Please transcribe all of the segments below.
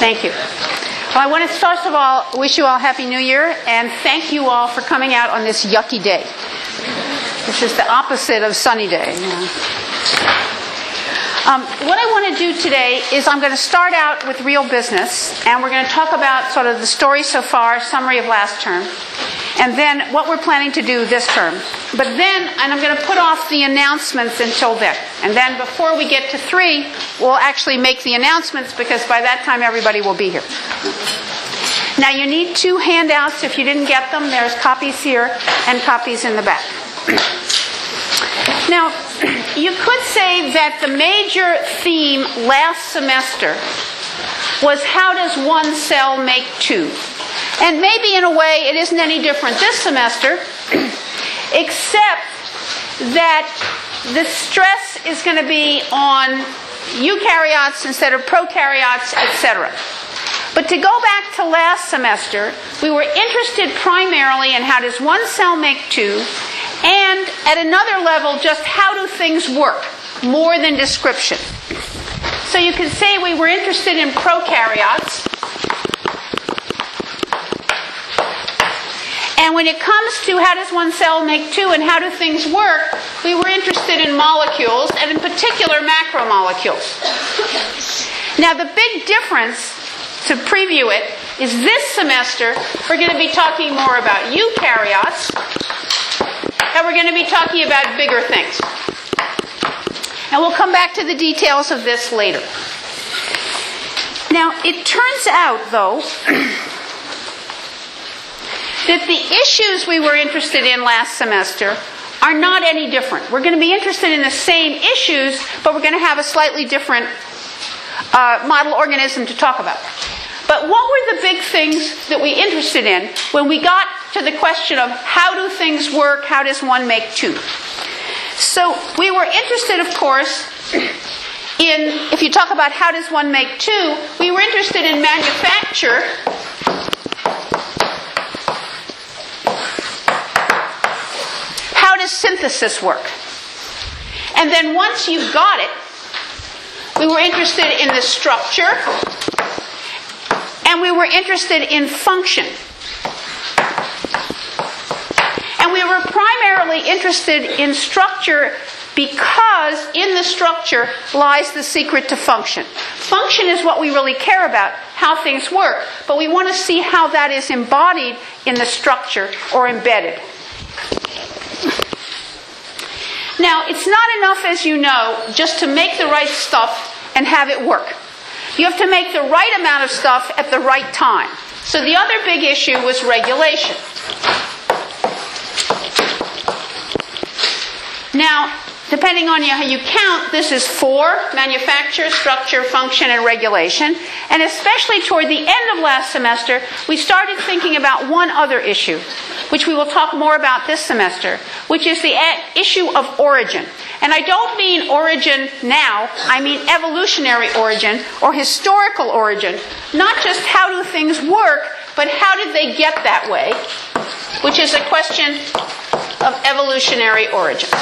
Thank you. Well, I want to first of all wish you all Happy New Year and thank you all for coming out on this yucky day. This is the opposite of sunny day. What I want to do today is I'm going to start out with real business, and we're going to talk about sort of the story so far, summary of last term, and then what we're planning to do this term. But then, and I'm going to put off the announcements until then. And then before we get to 3, we'll actually make the announcements because by that time everybody will be here. Now you need 2 handouts. If you didn't get them, there's copies here and copies in the back. Now, you could say that the major theme last semester was how does one cell make 2? And maybe in a way it isn't any different this semester, except that the stress is going to be on eukaryotes instead of prokaryotes, etc. But to go back to last semester, we were interested primarily in how does one cell make 2, and at another level, just how do things work, more than description. So you can say we were interested in prokaryotes. And when it comes to how does one cell make 2 and how do things work, we were interested in molecules, and in particular macromolecules. Now the big difference, to preview it, is this semester we're going to be talking more about eukaryotes, and we're going to be talking about bigger things. And we'll come back to the details of this later. Now, it turns out, though, that the issues we were interested in last semester are not any different. We're going to be interested in the same issues, but we're going to have a slightly different model organism to talk about. But what were the big things that we interested in when we got to the question of how do things work, how does one make 2? So we were interested, of course, in, if you talk about how does one make 2, we were interested in manufacture. How does synthesis work? And then once you got it, we were interested in the structure, and we were interested in function. And we were primarily interested in structure because in the structure lies the secret to function. Function is what we really care about, how things work, but we want to see how that is embodied in the structure or embedded. Now, it's not enough, as you know, just to make the right stuff and have it work. You have to make the right amount of stuff at the right time. So the other big issue was regulation. Now, depending on how you count, this is 4: manufacture, structure, function, and regulation. And especially toward the end of last semester, we started thinking about one other issue, which we will talk more about this semester, which is the issue of origin. And I don't mean origin now, I mean evolutionary origin or historical origin. Not just how do things work, but how did they get that way, which is a question of evolutionary origins.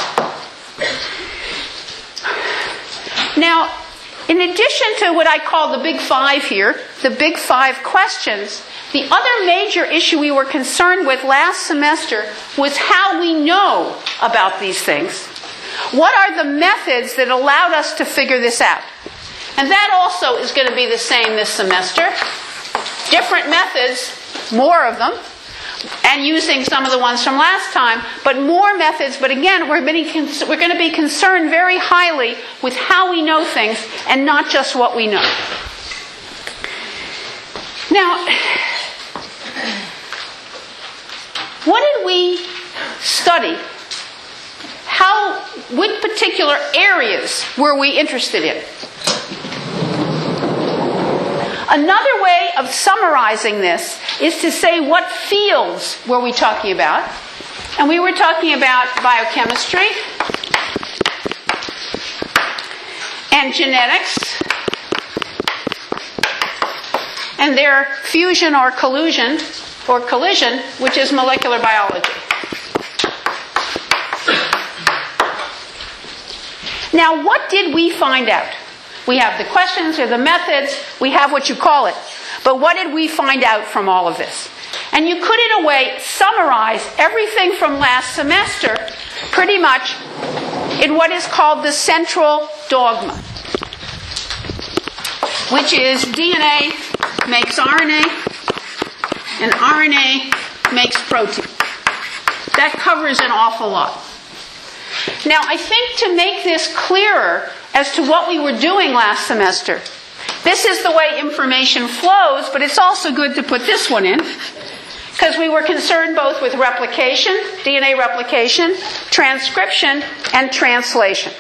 Now, in addition to what I call the Big 5 here, the Big 5 questions, the other major issue we were concerned with last semester was how we know about these things. What are the methods that allowed us to figure this out? And that also is going to be the same this semester. Different methods, more of them, and using some of the ones from last time, but more methods. But again, we're going to be concerned very highly with how we know things and not just what we know. Now, what did we study? What particular areas were we interested in? Another way of summarizing this is to say what fields were we talking about. And we were talking about biochemistry and genetics and their fusion or collusion, which is molecular biology. Now, what did we find out? we have the questions or the methods, we have what you call it. But what did we find out from all of this? And you could, in a way, summarize everything from last semester pretty much in what is called the central dogma, which is DNA makes RNA and RNA makes protein. That covers an awful lot. Now, I think to make this clearer as to what we were doing last semester, this is the way information flows, but it's also good to put this one in, because we were concerned both with replication, DNA replication, transcription, and translation.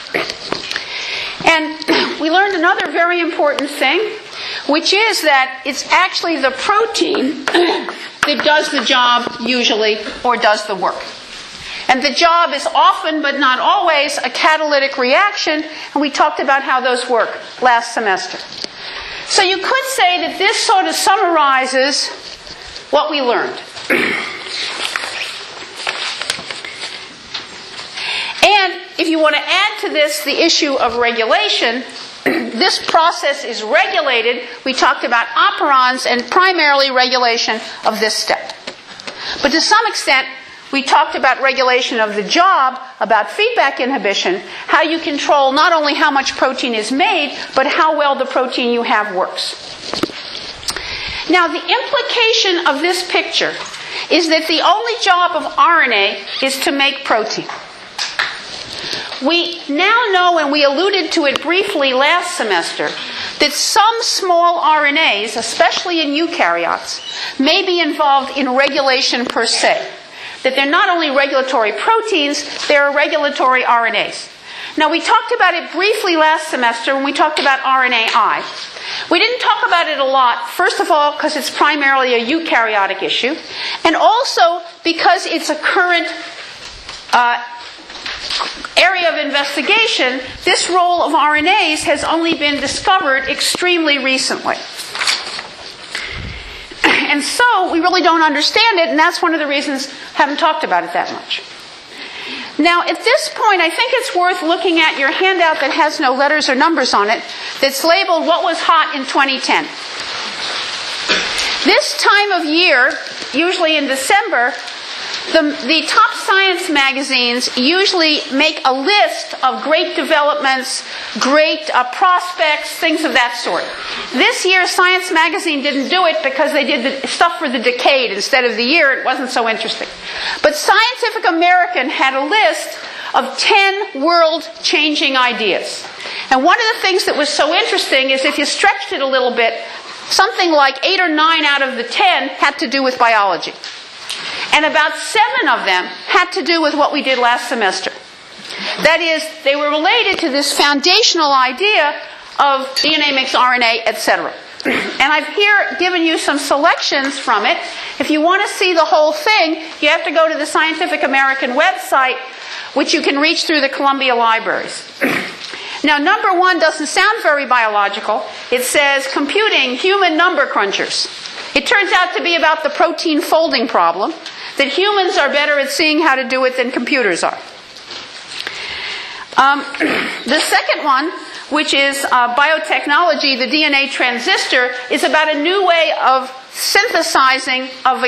And we learned another very important thing, which is that it's actually the protein that does the job usually, or does the work. And the job is often, but not always, a catalytic reaction, and we talked about how those work last semester. So you could say that this sort of summarizes what we learned. And if you want to add to this the issue of regulation, this process is regulated. We talked about operons and primarily regulation of this step. But to some extent, we talked about regulation of the job, about feedback inhibition, how you control not only how much protein is made, but how well the protein you have works. Now, the implication of this picture is that the only job of RNA is to make protein. We now know, and we alluded to it briefly last semester, that some small RNAs, especially in eukaryotes, may be involved in regulation per se. That they're not only regulatory proteins, they're regulatory RNAs. Now, we talked about it briefly last semester when we talked about RNAi. We didn't talk about it a lot, first of all, because it's primarily a eukaryotic issue, and also because it's a current area of investigation. This role of RNAs has only been discovered extremely recently. And so we really don't understand it, and that's one of the reasons I haven't talked about it that much. Now, at this point, I think it's worth looking at your handout that has no letters or numbers on it, that's labeled What Was Hot in 2010. This time of year, usually in December, the top science magazines usually make a list of great developments, great prospects, things of that sort. This year, Science Magazine didn't do it because they did the stuff for the decade instead of the year. It wasn't so interesting. But Scientific American had a list of 10 world-changing ideas. And one of the things that was so interesting is if you stretched it a little bit, something like 8 or 9 out of the 10 had to do with biology. And about 7 of them had to do with what we did last semester. That is, they were related to this foundational idea of DNA makes RNA, etc. And I've here given you some selections from it. If you want to see the whole thing, you have to go to the Scientific American website, which you can reach through the Columbia Libraries. Now, number 1 doesn't sound very biological. It says, computing human number crunchers. It turns out to be about the protein folding problem, that humans are better at seeing how to do it than computers are. The second one, which is biotechnology, the DNA transistor, is about a new way of sequencing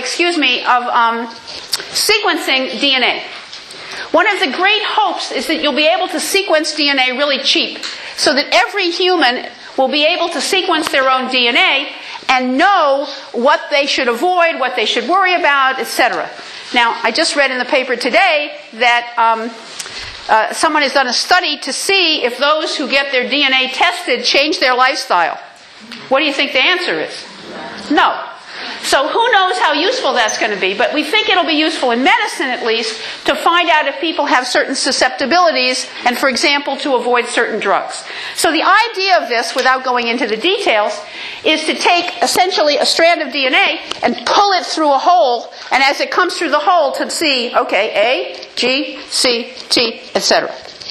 DNA. One of the great hopes is that you'll be able to sequence DNA really cheap, so that every human will be able to sequence their own DNA and know what they should avoid, what they should worry about, etc. Now, I just read in the paper today that someone has done a study to see if those who get their DNA tested change their lifestyle. What do you think the answer is? No. So who knows how useful that's going to be, but we think it'll be useful in medicine at least to find out if people have certain susceptibilities and, for example, to avoid certain drugs. So the idea of this, without going into the details, is to take essentially a strand of DNA and pull it through a hole, and as it comes through the hole to see, okay, A, G, C, T, etc.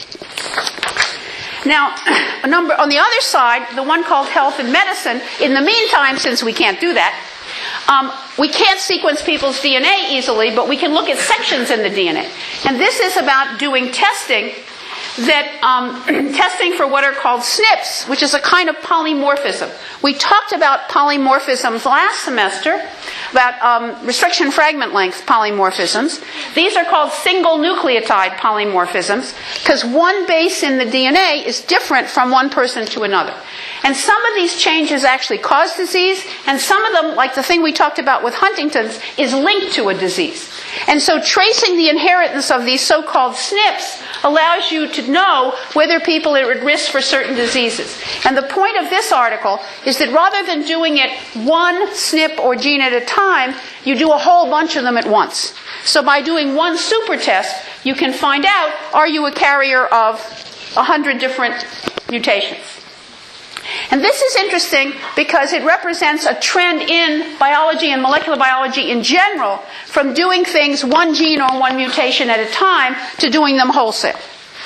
Now, on the other side, the one called health and medicine, in the meantime, since we can't do that, we can't sequence people's DNA easily, but we can look at sections in the DNA. And this is about doing testing that testing for what are called SNPs, which is a kind of polymorphism. We talked about polymorphisms last semester, about restriction fragment length polymorphisms. These are called single nucleotide polymorphisms because one base in the DNA is different from one person to another. And some of these changes actually cause disease, and some of them, like the thing we talked about with Huntington's, is linked to a disease. And so tracing the inheritance of these so-called SNPs allows you to know whether people are at risk for certain diseases. And the point of this article is that rather than doing it one SNP or gene at a time, you do a whole bunch of them at once. So by doing one super test, you can find out, are you a carrier of 100 different mutations? And this is interesting because it represents a trend in biology and molecular biology in general from doing things one gene or one mutation at a time to doing them wholesale.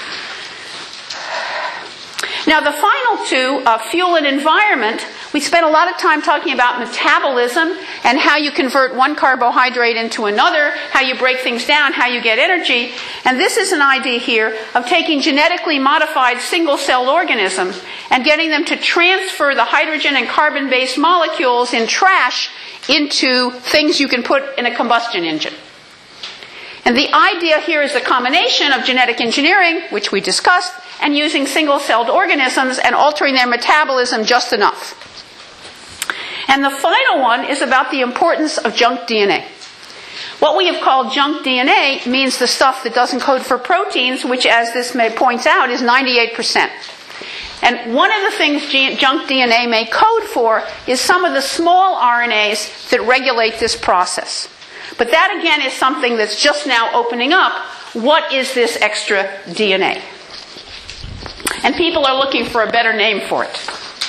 Now the final two, fuel and environment, we spent a lot of time talking about metabolism and how you convert one carbohydrate into another, how you break things down, how you get energy. And this is an idea here of taking genetically modified single-celled organisms and getting them to transfer the hydrogen and carbon-based molecules in trash into things you can put in a combustion engine. And the idea here is a combination of genetic engineering, which we discussed, and using single-celled organisms and altering their metabolism just enough. And the final one is about the importance of junk DNA. What we have called junk DNA means the stuff that doesn't code for proteins, which, as this points out, is 98%. And one of the things junk DNA may code for is some of the small RNAs that regulate this process. But that, again, is something that's just now opening up. What is this extra DNA? And people are looking for a better name for it.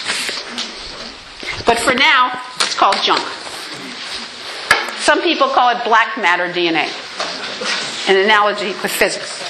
But for now, it's called junk. Some people call it black matter DNA, an analogy with physics.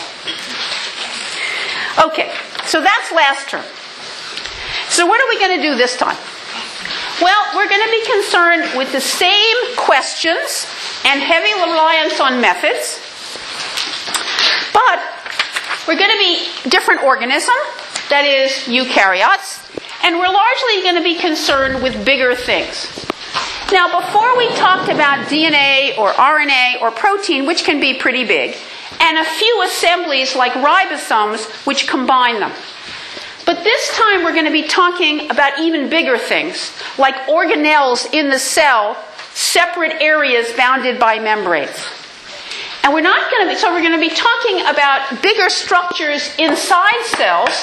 Okay, so that's last term. So what are we going to do this time? Well, we're going to be concerned with the same questions and heavy reliance on methods, but we're going to be different organism, that is, eukaryotes, and we're largely going to be concerned with bigger things. Now, before we talked about DNA or RNA or protein, which can be pretty big, and a few assemblies like ribosomes, which combine them. But this time we're going to be talking about even bigger things, like organelles in the cell, separate areas bounded by membranes. And we're going to be talking about bigger structures inside cells,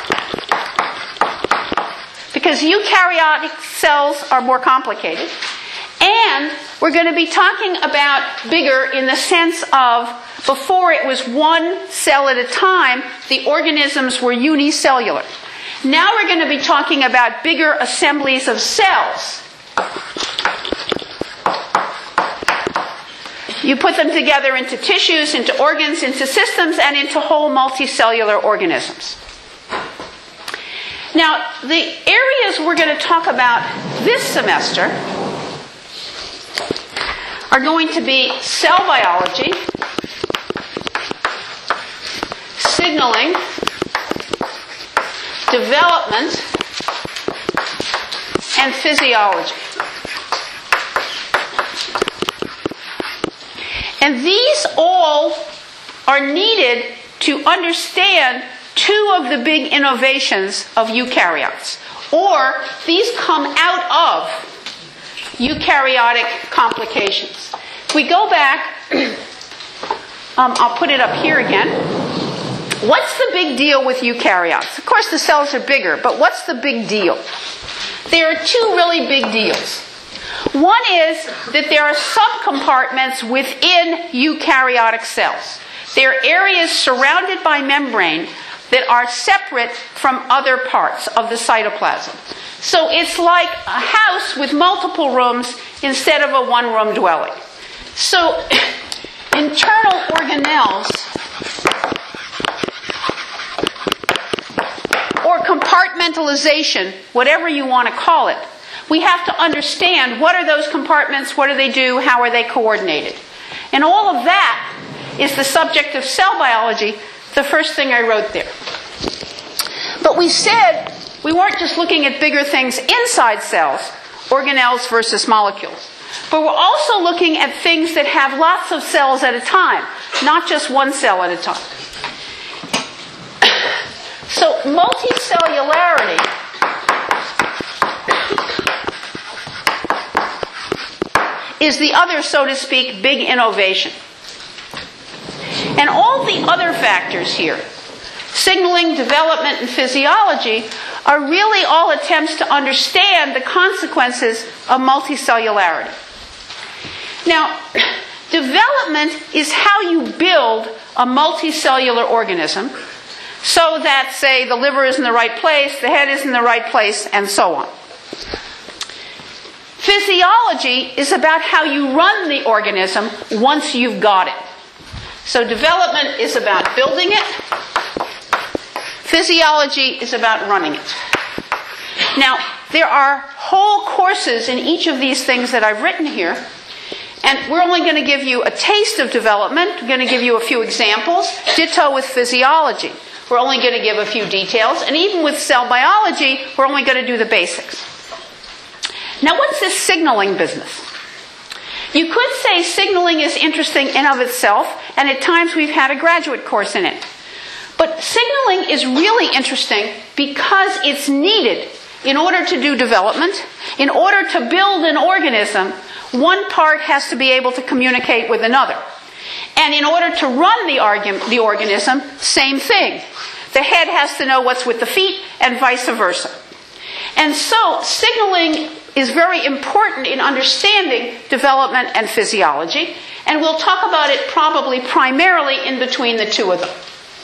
because eukaryotic cells are more complicated. And we're going to be talking about bigger in the sense of before it was one cell at a time, the organisms were unicellular. Now we're going to be talking about bigger assemblies of cells. You put them together into tissues, into organs, into systems, and into whole multicellular organisms. Now, the areas we're going to talk about this semester are going to be cell biology, signaling, development, and physiology. And these all are needed to understand two of the big innovations of eukaryotes. Or these come out of eukaryotic complications. If we go back, I'll put it up here again. What's the big deal with eukaryotes? Of course, the cells are bigger, but what's the big deal? There are two really big deals. One is that there are subcompartments within eukaryotic cells. There are areas surrounded by membrane that are separate from other parts of the cytoplasm. So it's like a house with multiple rooms instead of a one-room dwelling. So internal organelles or compartmentalization, whatever you want to call it, we have to understand what are those compartments, what do they do, how are they coordinated. And all of that is the subject of cell biology, the first thing I wrote there. But we said we weren't just looking at bigger things inside cells, organelles versus molecules, but we're also looking at things that have lots of cells at a time, not just one cell at a time. So multicellularity is the other, so to speak, big innovation. And all the other factors here, signaling, development, and physiology, are really all attempts to understand the consequences of multicellularity. Now, development is how you build a multicellular organism so that, say, the liver is in the right place, the head is in the right place, and so on. Physiology is about how you run the organism once you've got it. So development is about building it. Physiology is about running it. Now, there are whole courses in each of these things that I've written here, and we're only going to give you a taste of development. We're going to give you a few examples. Ditto with physiology. We're only going to give a few details, and even with cell biology, we're only going to do the basics. Now, what's this signaling business? You could say signaling is interesting in of itself, and at times we've had a graduate course in it. But signaling is really interesting because it's needed in order to do development. In order to build an organism, one part has to be able to communicate with another. And in order to run the organism, same thing. The head has to know what's with the feet, and vice versa. And so, signaling is very important in understanding development and physiology, and we'll talk about it probably primarily in between the two of them.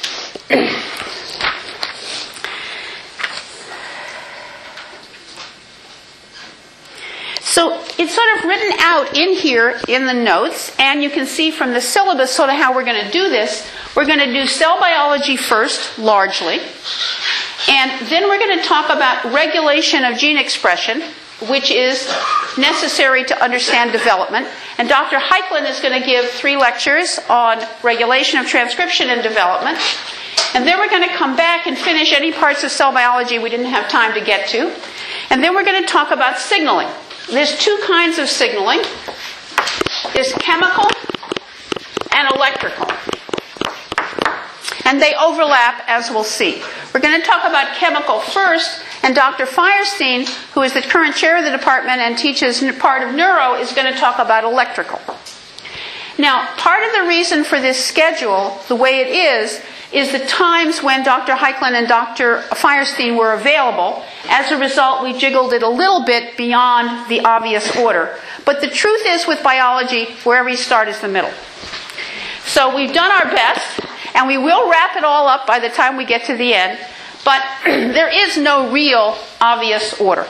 So it's sort of written out in here in the notes, and you can see from the syllabus sort of how we're going to do this. We're going to do cell biology first, largely, and then we're going to talk about regulation of gene expression, which is necessary to understand development. And Dr. Heiklin is going to give 3 lectures on regulation of transcription and development. And then we're going to come back and finish any parts of cell biology we didn't have time to get to. And then we're going to talk about signaling. There's 2 kinds of signaling. There's chemical and electrical. And they overlap, as we'll see. We're going to talk about chemical first, and Dr. Firestein, who is the current chair of the department and teaches part of neuro, is going to talk about electrical. Now, part of the reason for this schedule, the way it is the times when Dr. Heiklin and Dr. Firestein were available. As a result, we jiggled it a little bit beyond the obvious order. But the truth is, with biology, wherever you start is the middle. So we've done our best, and we will wrap it all up by the time we get to the end. But there is no real obvious order.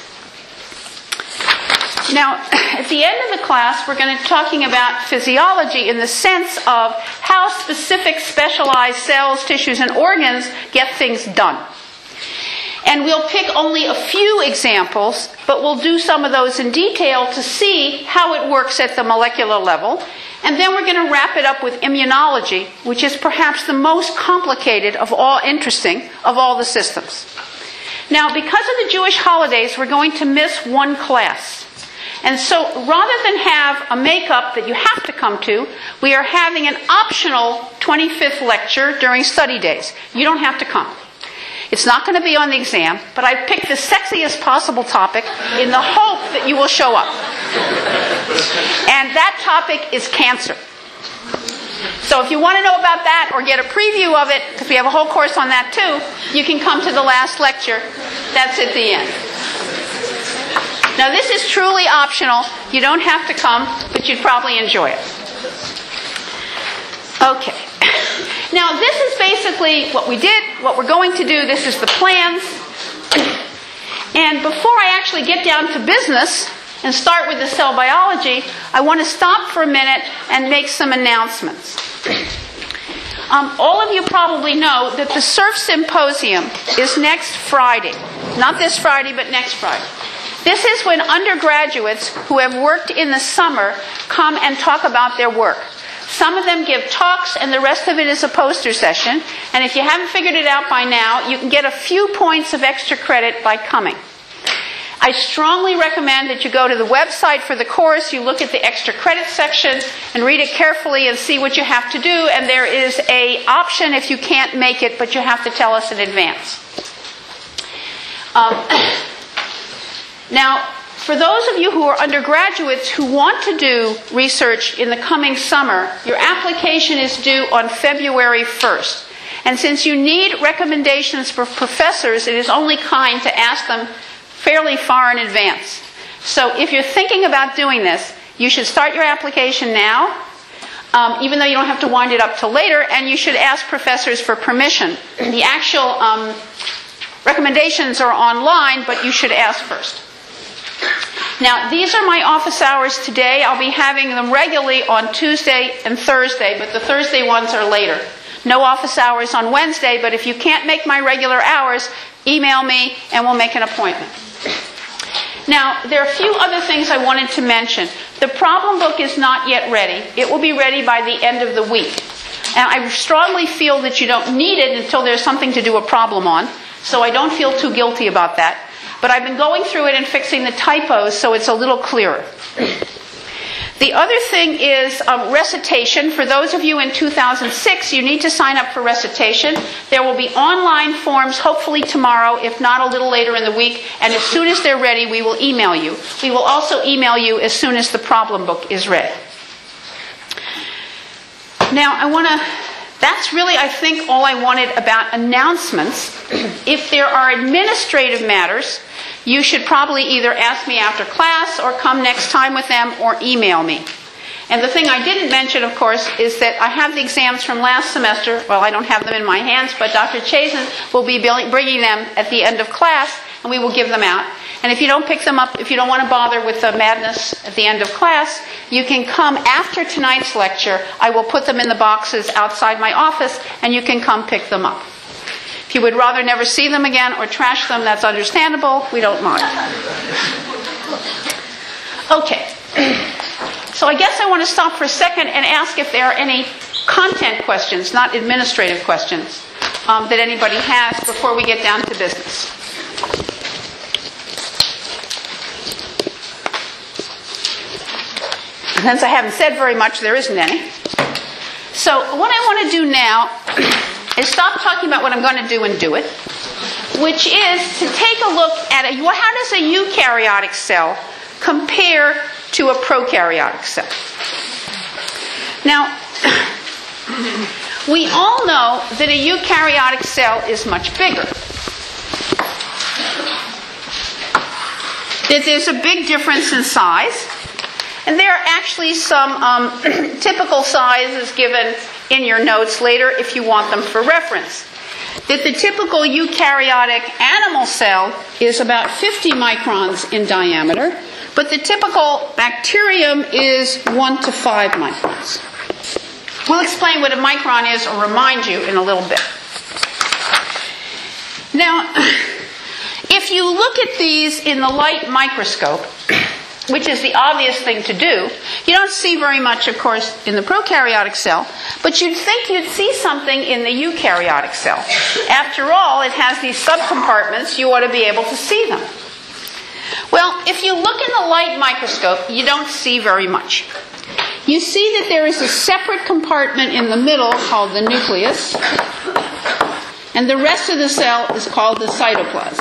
Now, at the end of the class, we're going to be talking about physiology in the sense of how specific specialized cells, tissues, and organs get things done. And we'll pick only a few examples, but we'll do some of those in detail to see how it works at the molecular level. And then we're going to wrap it up with immunology, which is perhaps the most complicated of all, interesting of all the systems. Now, because of the Jewish holidays, we're going to miss one class. And so rather than have a makeup that you have to come to, we are having an optional 25th lecture during study days. You don't have to come. It's not going to be on the exam, but I've picked the sexiest possible topic in the hope that you will show up. And that topic is cancer. So if you want to know about that or get a preview of it, because we have a whole course on that too, you can come to the last lecture. That's at the end. Now, this is truly optional. You don't have to come, but you'd probably enjoy it. Okay. Now, this is basically what we did, what we're going to do. This is the plans. And before I actually get down to business and start with the cell biology, I want to stop for a minute and make some announcements. All of you probably know that the SURF Symposium is next Friday. Not this Friday, but next Friday. This is when undergraduates who have worked in the summer come and talk about their work. Some of them give talks, and the rest of it is a poster session. And if you haven't figured it out by now, you can get a few points of extra credit by coming. I strongly recommend that you go to the website for the course, you look at the extra credit section, and read it carefully and see what you have to do. And there is an option if you can't make it, but you have to tell us in advance. Now, for those of you who are undergraduates who want to do research in the coming summer, your application is due on February 1st. And since you need recommendations for professors, it is only kind to ask them fairly far in advance. So if you're thinking about doing this, you should start your application now, even though you don't have to wind it up till later, and you should ask professors for permission. The actual recommendations are online, but you should ask first. Now, these are my office hours today. I'll be having them regularly on Tuesday and Thursday, but the Thursday ones are later. No office hours on Wednesday, but if you can't make my regular hours, email me and we'll make an appointment. Now, there are a few other things I wanted to mention. The problem book is not yet ready. It will be ready by the end of the week. And I strongly feel that you don't need it until there's something to do a problem on, so I don't feel too guilty about that. But I've been going through it and fixing the typos so it's a little clearer. The other thing is recitation. For those of you in 2006, you need to sign up for recitation. There will be online forms hopefully tomorrow, if not a little later in the week. And as soon as they're ready, we will email you. We will also email you as soon as the problem book is ready. Now, that's really, I think, all I wanted about announcements. If there are administrative matters, you should probably either ask me after class or come next time with them or email me. And the thing I didn't mention, of course, is that I have the exams from last semester. Well, I don't have them in my hands, but Dr. Chazen will be bringing them at the end of class, and we will give them out. And if you don't pick them up, if you don't want to bother with the madness at the end of class, you can come after tonight's lecture. I will put them in the boxes outside my office, and you can come pick them up. If you would rather never see them again or trash them, that's understandable. We don't mind. Okay. So I guess I want to stop for a second and ask if there are any content questions, not administrative questions, that anybody has before we get down to business. And since I haven't said very much, there isn't any. So what I want to do now is stop talking about what I'm going to do and do it, which is to take a look at how does a eukaryotic cell compare to a prokaryotic cell. Now, we all know that a eukaryotic cell is much bigger. That there's a big difference in size. And there are actually some typical sizes given in your notes later if you want them for reference. That the typical eukaryotic animal cell is about 50 microns in diameter, but the typical bacterium is 1 to 5 microns. We'll explain what a micron is or remind you in a little bit. Now, if you look at these in the light microscope, which is the obvious thing to do, you don't see very much, of course, in the prokaryotic cell, but you'd think you'd see something in the eukaryotic cell. After all, it has these subcompartments. You ought to be able to see them. Well, if you look in the light microscope, you don't see very much. You see that there is a separate compartment in the middle called the nucleus, and the rest of the cell is called the cytoplasm.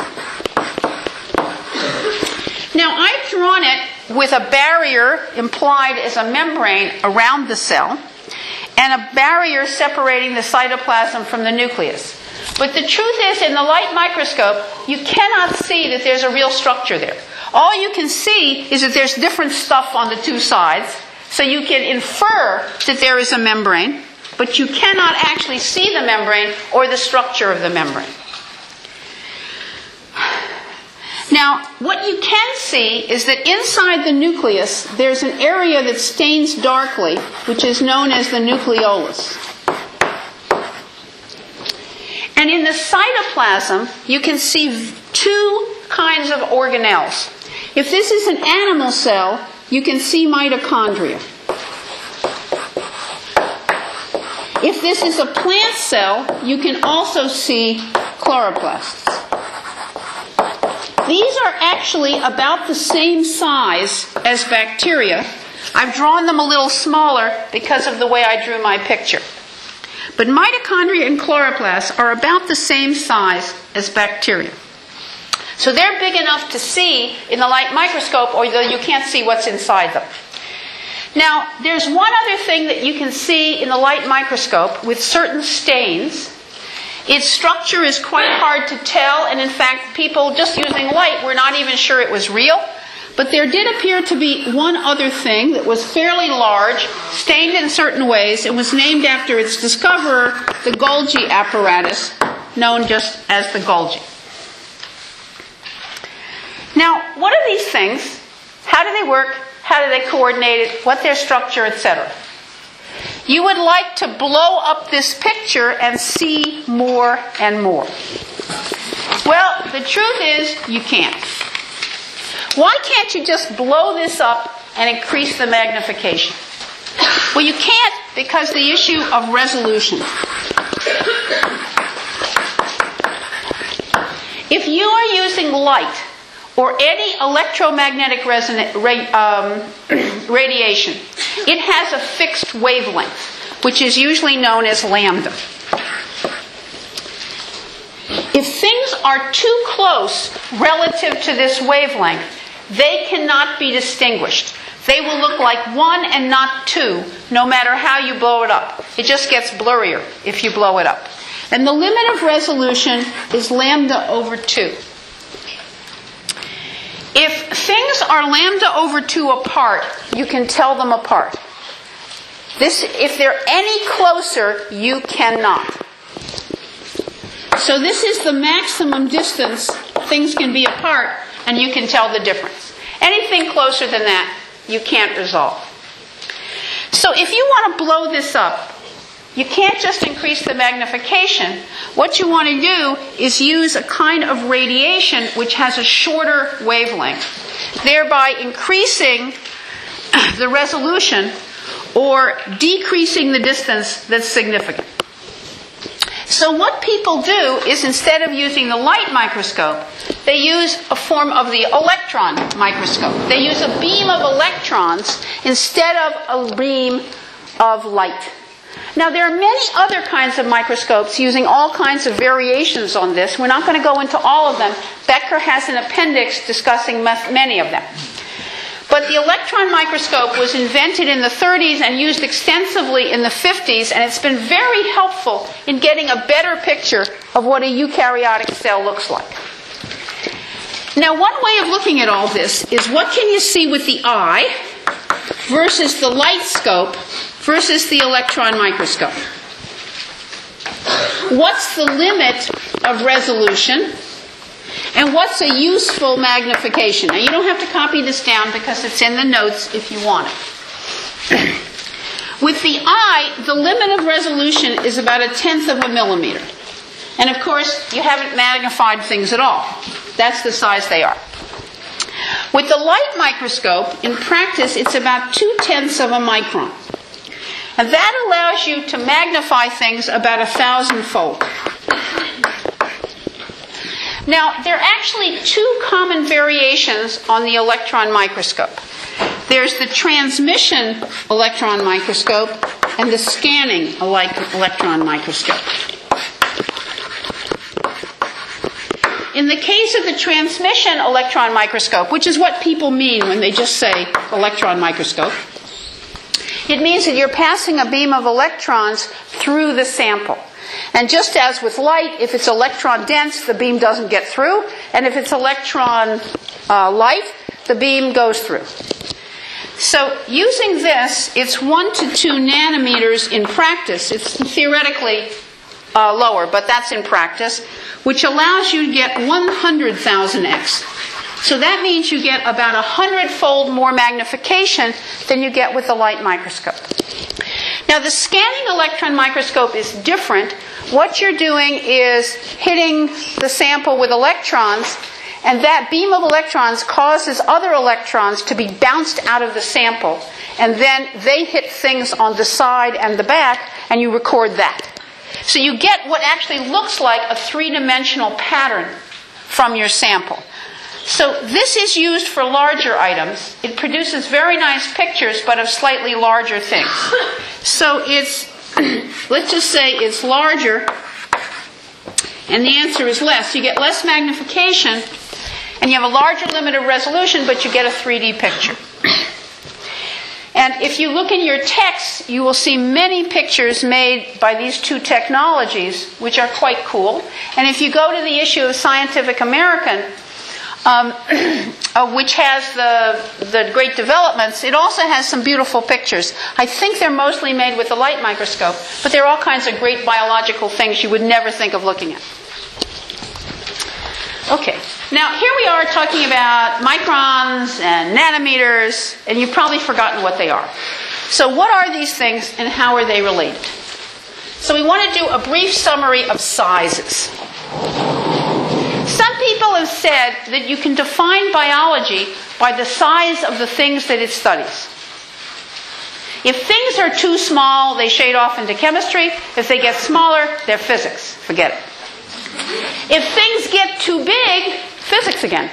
Now, I've drawn it with a barrier implied as a membrane around the cell and a barrier separating the cytoplasm from the nucleus. But the truth is, in the light microscope, you cannot see that there's a real structure there. All you can see is that there's different stuff on the two sides, so you can infer that there is a membrane, but you cannot actually see the membrane or the structure of the membrane. Now, what you can see is that inside the nucleus, there's an area that stains darkly, which is known as the nucleolus. And in the cytoplasm, you can see two kinds of organelles. If this is an animal cell, you can see mitochondria. If this is a plant cell, you can also see chloroplasts. These are actually about the same size as bacteria. I've drawn them a little smaller because of the way I drew my picture. But mitochondria and chloroplasts are about the same size as bacteria. So they're big enough to see in the light microscope, although you can't see what's inside them. Now, there's one other thing that you can see in the light microscope with certain stains. Its structure is quite hard to tell, and in fact, people just using light were not even sure it was real. But there did appear to be one other thing that was fairly large, stained in certain ways. It was named after its discoverer, the Golgi apparatus, known just as the Golgi. Now, what are these things? How do they work? How do they coordinate it? What's their structure, etc.? You would like to blow up this picture and see more and more. Well, the truth is you can't. Why can't you just blow this up and increase the magnification? Well, you can't because the issue of resolution. If you are using light or any electromagnetic radiation, it has a fixed wavelength, which is usually known as lambda. If things are too close relative to this wavelength, they cannot be distinguished. They will look like one and not two, no matter how you blow it up. It just gets blurrier if you blow it up. And the limit of resolution is lambda over 2. If things are lambda over 2 apart, you can tell them apart. If they're any closer, you cannot. So this is the maximum distance things can be apart, and you can tell the difference. Anything closer than that, you can't resolve. So if you want to blow this up, you can't just increase the magnification. What you want to do is use a kind of radiation which has a shorter wavelength, thereby increasing the resolution or decreasing the distance that's significant. So what people do is, instead of using the light microscope, they use a form of the electron microscope. They use a beam of electrons instead of a beam of light. Now, there are many other kinds of microscopes using all kinds of variations on this. We're not going to go into all of them. Becker has an appendix discussing many of them. But the electron microscope was invented in the 30s and used extensively in the 50s, and it's been very helpful in getting a better picture of what a eukaryotic cell looks like. Now, one way of looking at all this is, what can you see with the eye versus the light scope versus the electron microscope? What's the limit of resolution? And what's a useful magnification? Now, you don't have to copy this down because it's in the notes if you want it. With the eye, the limit of resolution is about 1/10 of a millimeter. And of course, you haven't magnified things at all. That's the size they are. With the light microscope, in practice, it's about 2/10 of a micron. And that allows you to magnify things about 1,000-fold. Now, there are actually two common variations on the electron microscope. There's the transmission electron microscope and the scanning electron microscope. In the case of the transmission electron microscope, which is what people mean when they just say electron microscope, it means that you're passing a beam of electrons through the sample. And just as with light, if it's electron dense, the beam doesn't get through. And if it's electron light, the beam goes through. So using this, it's 1 to 2 nanometers in practice. It's theoretically lower, but that's in practice, which allows you to get 100,000x. So that means you get about 100-fold more magnification than you get with the light microscope. Now, the scanning electron microscope is different. What you're doing is hitting the sample with electrons, And that beam of electrons causes other electrons to be bounced out of the sample. And then they hit things on the side and the back, and you record that. So you get what actually looks like a three-dimensional pattern from your sample. So this is used for larger items. It produces very nice pictures, but of slightly larger things. So it's, let's just say it's larger, and the answer is less. You get less magnification, and you have a larger limit of resolution, but you get a 3D picture. And if you look in your text, you will see many pictures made by these two technologies, which are quite cool. And if you go to the issue of Scientific American, which has the great developments, it also has some beautiful pictures. I think they're mostly made with the light microscope, but there are all kinds of great biological things you would never think of looking at. Okay, now here we are talking about microns and nanometers, and you've probably forgotten what they are. So what are these things and how are they related? So we want to do a brief summary of sizes. Some people have said that you can define biology by the size of the things that it studies. If things are too small, they shade off into chemistry. If they get smaller, they're physics. Forget it. If things get too big, physics again.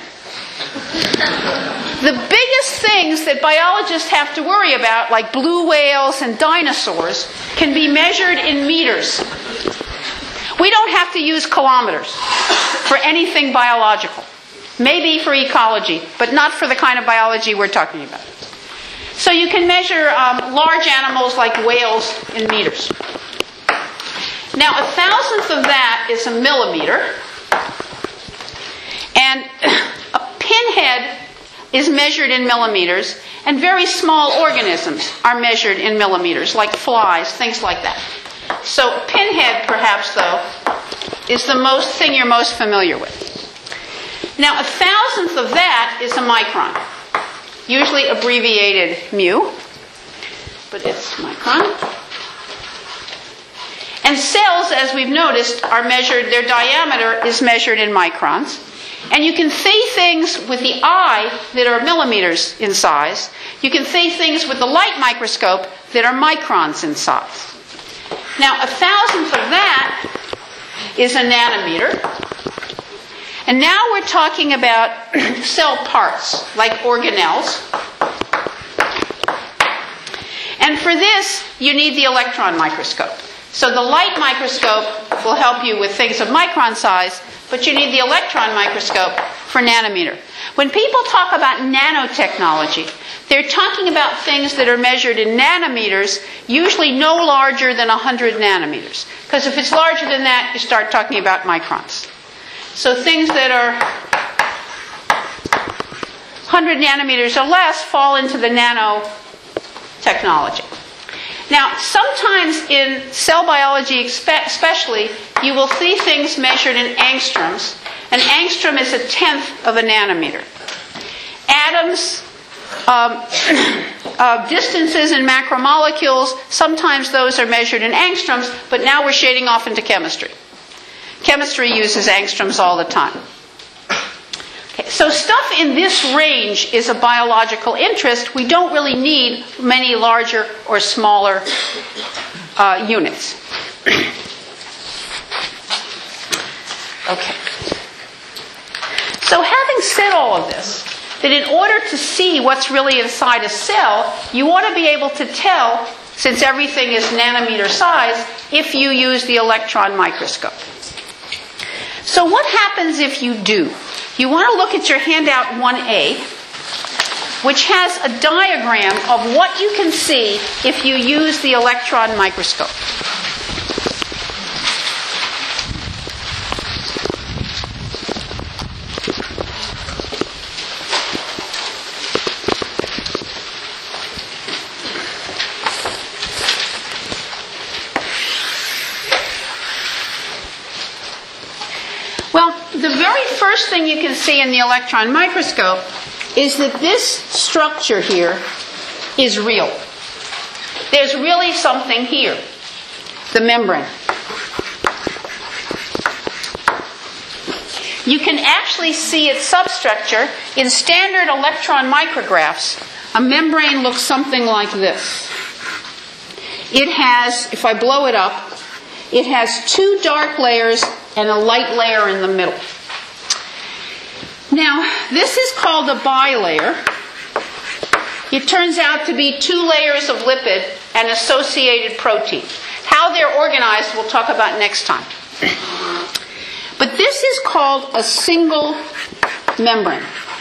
The biggest things that biologists have to worry about, like blue whales and dinosaurs, can be measured in meters. We don't have to use kilometers for anything biological. Maybe for ecology, but not for the kind of biology we're talking about. So you can measure large animals like whales in meters. Now, 1,000th of that is a millimeter. And a pinhead is measured in millimeters. And very small organisms are measured in millimeters, like flies, things like that. So a pinhead, perhaps, though, is the thing you're most familiar with. Now, 1,000th of that is a micron, usually abbreviated mu, but it's micron. And cells, as we've noticed, are measured, their diameter is measured in microns. And you can see things with the eye that are millimeters in size. You can see things with the light microscope that are microns in size. Now, 1,000th of that is a nanometer. And now we're talking about cell parts, like organelles. And for this, you need the electron microscope. So the light microscope will help you with things of micron size, but you need the electron microscope for nanometer. When people talk about nanotechnology, they're talking about things that are measured in nanometers, usually no larger than 100 nanometers. Because if it's larger than that, you start talking about microns. So things that are 100 nanometers or less fall into the nanotechnology. Now, sometimes in cell biology especially, you will see things measured in angstroms. An angstrom is 1/10 of a nanometer. Atoms, distances in macromolecules, sometimes those are measured in angstroms, but now we're shading off into chemistry. Chemistry uses angstroms all the time. Okay, so stuff in this range is of biological interest. We don't really need many larger or smaller units. Okay. So having said all of this, that in order to see what's really inside a cell, you want to be able to tell, since everything is nanometer size, if you use the electron microscope. So what happens if you do? You want to look at your handout 1A, which has a diagram of what you can see if you use the electron microscope. Well, the very first thing you can see in the electron microscope is that this structure here is real. There's really something here, the membrane. you can actually see its substructure in standard electron micrographs. A membrane looks something like this. It has, if I blow it up, it has 2 dark layers and a light layer in the middle. Now, this is called a bilayer. It turns out to be 2 layers of lipid and associated protein. How they're organized we'll talk about next time. But this is called a single membrane.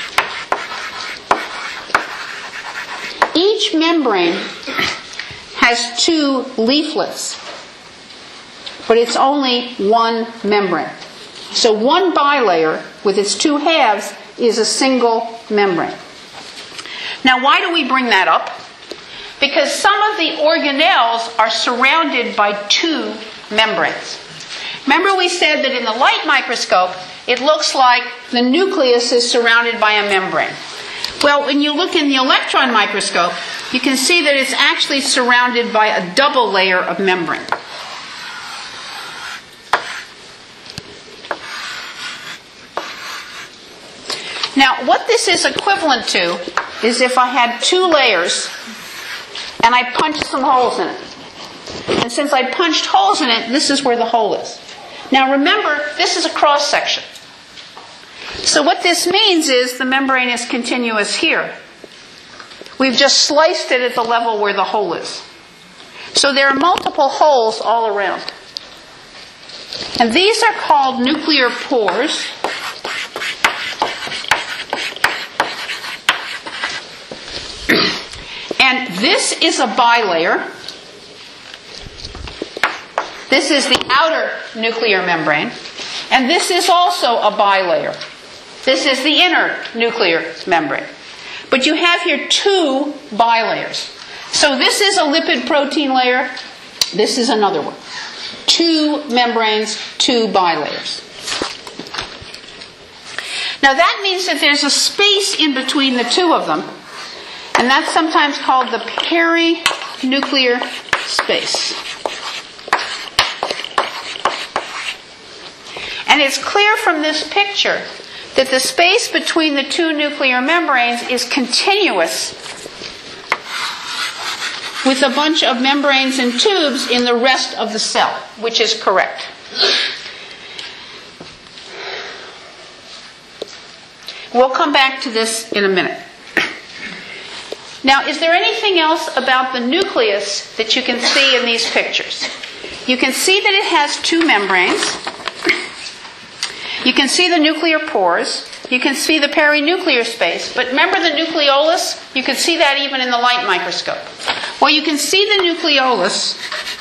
Each membrane has 2 leaflets, but it's only one membrane. So one bilayer with its 2 halves is a single membrane. Now, why do we bring that up? Because some of the organelles are surrounded by 2 membranes. Remember we said that in the light microscope, it looks like the nucleus is surrounded by a membrane. Well, when you look in the electron microscope, you can see that it's actually surrounded by a double layer of membrane. Now, what this is equivalent to is if I had 2 layers and I punched some holes in it. And since I punched holes in it, this is where the hole is. Now remember, this is a cross section. So what this means is the membrane is continuous here. We've just sliced it at the level where the hole is. So there are multiple holes all around. And these are called nuclear pores. And this is a bilayer. This is the outer nuclear membrane. And this is also a bilayer. This is the inner nuclear membrane. But you have here 2 bilayers. So this is a lipid protein layer. This is another one. 2 membranes, 2 bilayers. Now that means that there's a space in between the 2 of them. And that's sometimes called the perinuclear space. And it's clear from this picture that the space between the 2 nuclear membranes is continuous with a bunch of membranes and tubes in the rest of the cell, which is correct. We'll come back to this in a minute. Now, is there anything else about the nucleus that you can see in these pictures? You can see that it has 2 membranes. You can see the nuclear pores. You can see the perinuclear space. But remember the nucleolus? You can see that even in the light microscope. Well, you can see the nucleolus.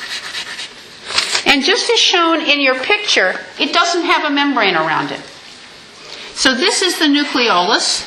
And just as shown in your picture, it doesn't have a membrane around it. So this is the nucleolus.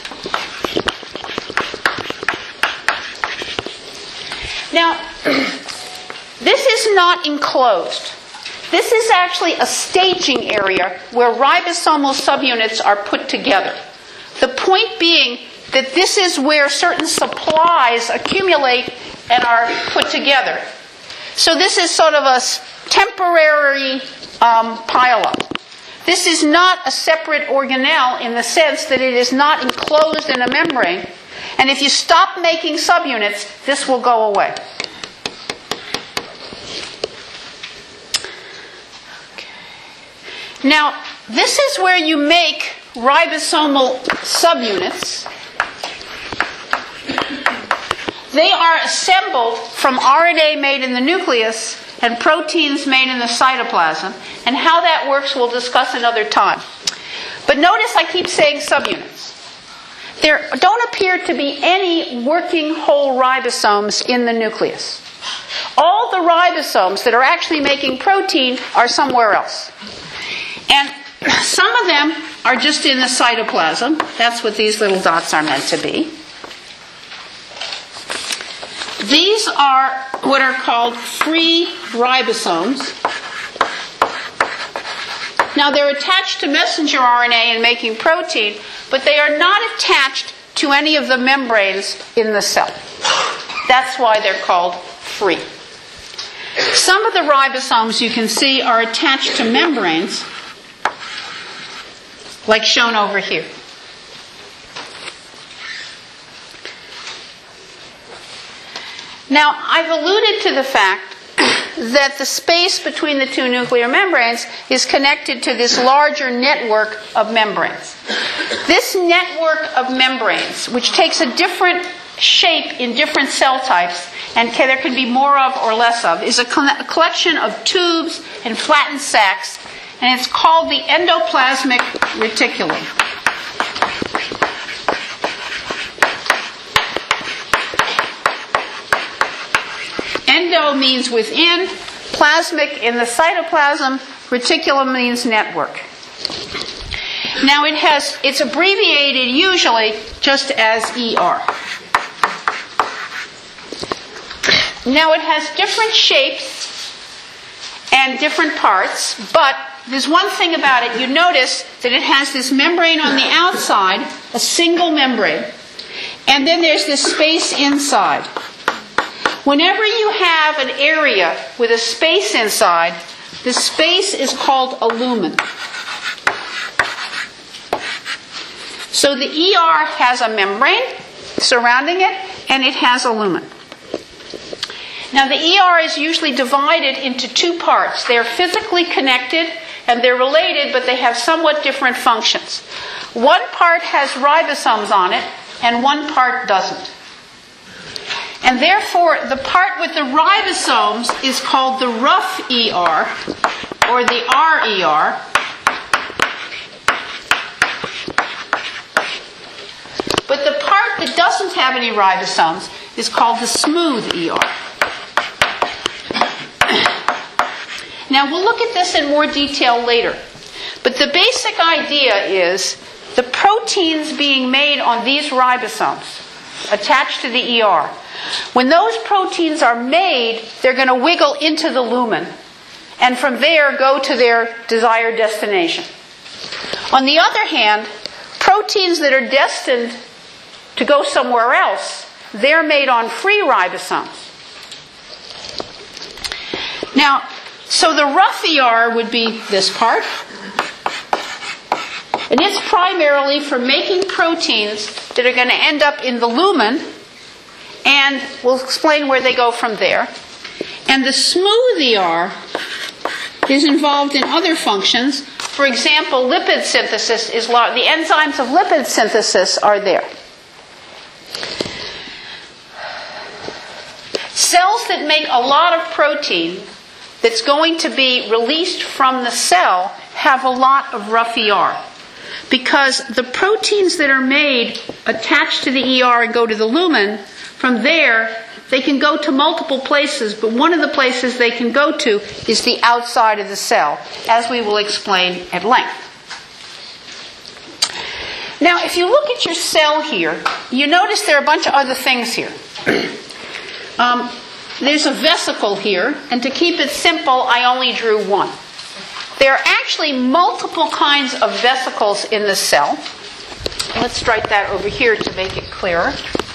Now, this is not enclosed. This is actually a staging area where ribosomal subunits are put together. The point being that this is where certain supplies accumulate and are put together. So this is sort of a temporary pile-up. This is not a separate organelle in the sense that it is not enclosed in a membrane. And if you stop making subunits, this will go away. Now, this is where you make ribosomal subunits. They are assembled from RNA made in the nucleus and proteins made in the cytoplasm. And how that works we'll discuss another time. But notice I keep saying subunits. There don't appear to be any working whole ribosomes in the nucleus. All the ribosomes that are actually making protein are somewhere else. And some of them are just in the cytoplasm. That's what these little dots are meant to be. These are what are called free ribosomes. Now they're attached to messenger RNA and making protein, but they are not attached to any of the membranes in the cell. That's why they're called free. Some of the ribosomes you can see are attached to membranes. like shown over here. Now, I've alluded to the fact that the space between the two nuclear membranes is connected to this larger network of membranes. This network of membranes, which takes a different shape in different cell types, and there can be more of or less of, is a collection of tubes and flattened sacs, and it's called the endoplasmic reticulum. Endo means within, plasmic in the cytoplasm, reticulum means network. Now it's abbreviated usually just as ER. Now it has different shapes and different parts, but there's one thing about it. You notice that it has this membrane on the outside, a single membrane, and then there's this space inside. Whenever you have an area with a space inside, the space is called a lumen. So the ER has a membrane surrounding it, and it has a lumen. Now the ER is usually divided into two parts. They're physically connected, and they're related, but they have somewhat different functions. One part has ribosomes on it, and one part doesn't. And therefore, the part with the ribosomes is called the rough ER, or the RER. But the part that doesn't have any ribosomes is called the smooth ER. Now, we'll look at this in more detail later. But the basic idea is the proteins being made on these ribosomes attached to the ER. When those proteins are made, they're going to wiggle into the lumen, and from there go to their desired destination. On the other hand, proteins that are destined to go somewhere else, they're made on free ribosomes. Now, so the rough ER would be this part, and it's primarily for making proteins that are going to end up in the lumen, and we'll explain where they go from there. And the smooth ER is involved in other functions. For example, lipid synthesis is large. The enzymes of lipid synthesis are there. Cells that make a lot of protein that's going to be released from the cell have a lot of rough ER. Because the proteins that are made attach to the ER and go to the lumen, from there they can go to multiple places, but one of the places they can go to is the outside of the cell, as we will explain at length. Now, if you look at your cell here, you notice there are a bunch of other things here. There's a vesicle here, and to keep it simple, I only drew one. There are actually multiple kinds of vesicles in the cell. Let's write that over here to make it clearer.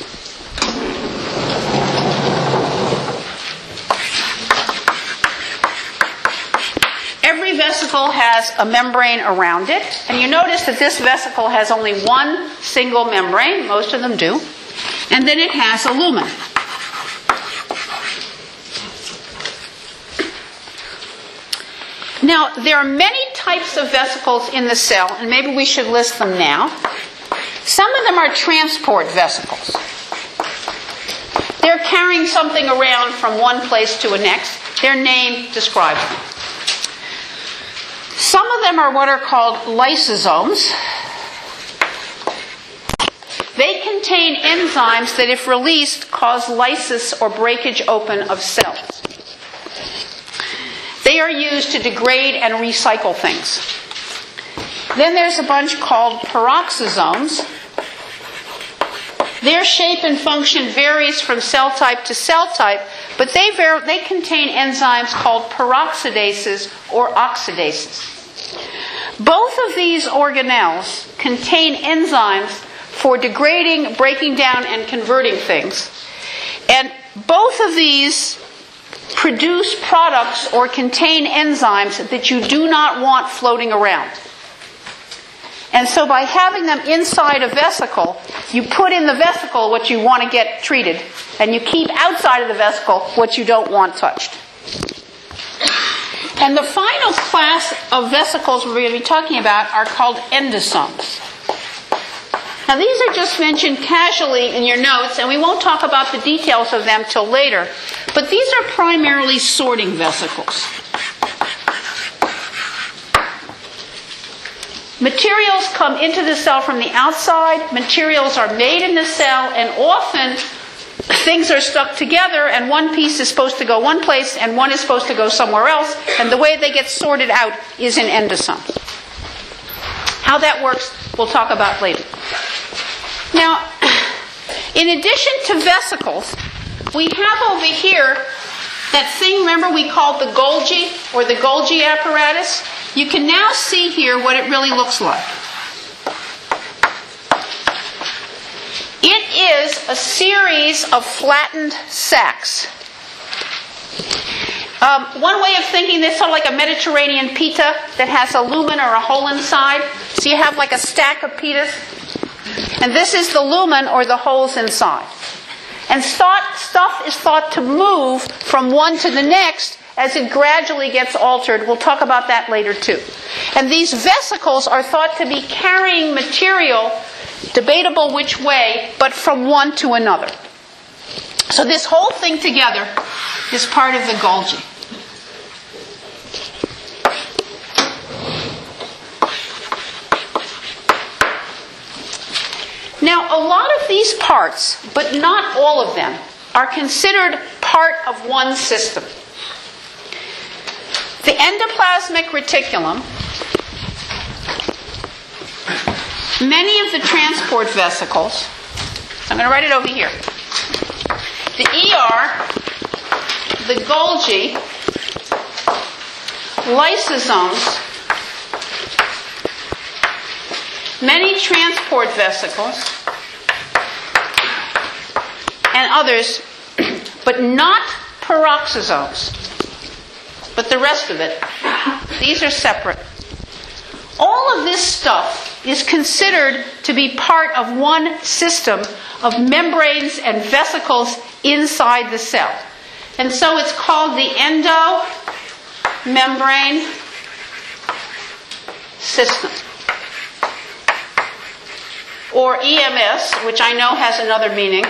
Every vesicle has a membrane around it, and you notice that this vesicle has only one single membrane, most of them do, and then it has a lumen. Now, there are many types of vesicles in the cell, and maybe we should list them now. Some of them are transport vesicles. They're carrying something around from one place to the next. Their name describes them. Some of them are what are called lysosomes. They contain enzymes that, if released, cause lysis or breakage open of cells. They are used to degrade and recycle things. Then there's a bunch called peroxisomes. Their shape and function varies from cell type to cell type, but they contain enzymes called peroxidases or oxidases. Both of these organelles contain enzymes for degrading, breaking down, and converting things. And both of these produce products or contain enzymes that you do not want floating around. And so by having them inside a vesicle, you put in the vesicle what you want to get treated, and you keep outside of the vesicle what you don't want touched. And the final class of vesicles we're going to be talking about are called endosomes. Now these are just mentioned casually in your notes, and we won't talk about the details of them till later, but these are primarily sorting vesicles. Materials come into the cell from the outside, materials are made in the cell, and often things are stuck together and one piece is supposed to go one place and one is supposed to go somewhere else, and the way they get sorted out is in endosomes. How that works, we'll talk about later. Now, in addition to vesicles, we have over here that thing, remember, we called the Golgi, or the Golgi apparatus? You can now see here what it really looks like. It is a series of flattened sacs. One way of thinking this is sort of like a Mediterranean pita that has a lumen or a hole inside. So you have like a stack of pitas. And this is the lumen or the holes inside. And stuff is thought to move from one to the next as it gradually gets altered. We'll talk about that later too. And these vesicles are thought to be carrying material, debatable which way, but from one to another. So this whole thing together is part of the Golgi. Now, a lot of these parts, but not all of them, are considered part of one system. The endoplasmic reticulum, many of the transport vesicles, I'm going to write it over here, the ER, the Golgi, lysosomes, many transport vesicles, and others, but not peroxisomes. But the rest of it, these are separate. All of this stuff is considered to be part of one system of membranes and vesicles inside the cell. And so it's called the endomembrane system. Or EMS, which I know has another meaning,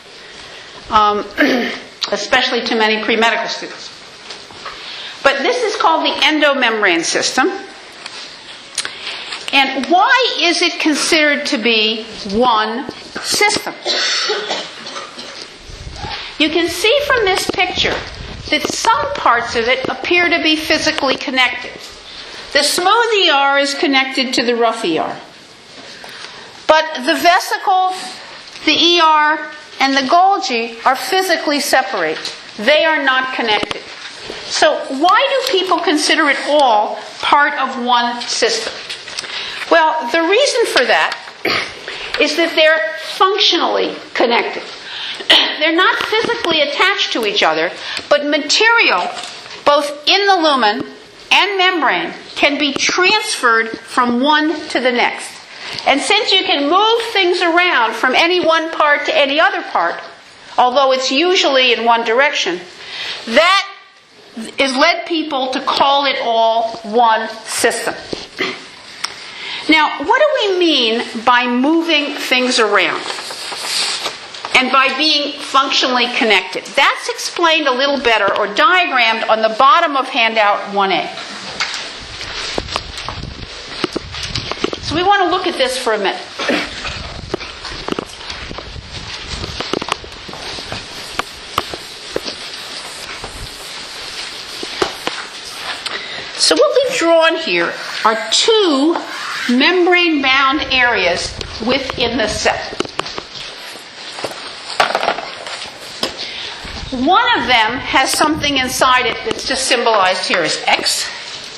especially to many pre-medical students. But this is called the endomembrane system. And why is it considered to be one system? You can see from this picture that some parts of it appear to be physically connected. The smooth ER is connected to the rough ER. But the vesicles, the ER, and the Golgi are physically separate. They are not connected. So why do people consider it all part of one system? Well, the reason for that is that they're functionally connected. They're not physically attached to each other, but material, both in the lumen and membrane, can be transferred from one to the next. And since you can move things around from any one part to any other part, although it's usually in one direction, that has led people to call it all one system. Now, what do we mean by moving things around and by being functionally connected? That's explained a little better or diagrammed on the bottom of handout 1A. So we want to look at this for a minute. So what we've drawn here are two membrane-bound areas within the cell. One of them has something inside it that's just symbolized here as X.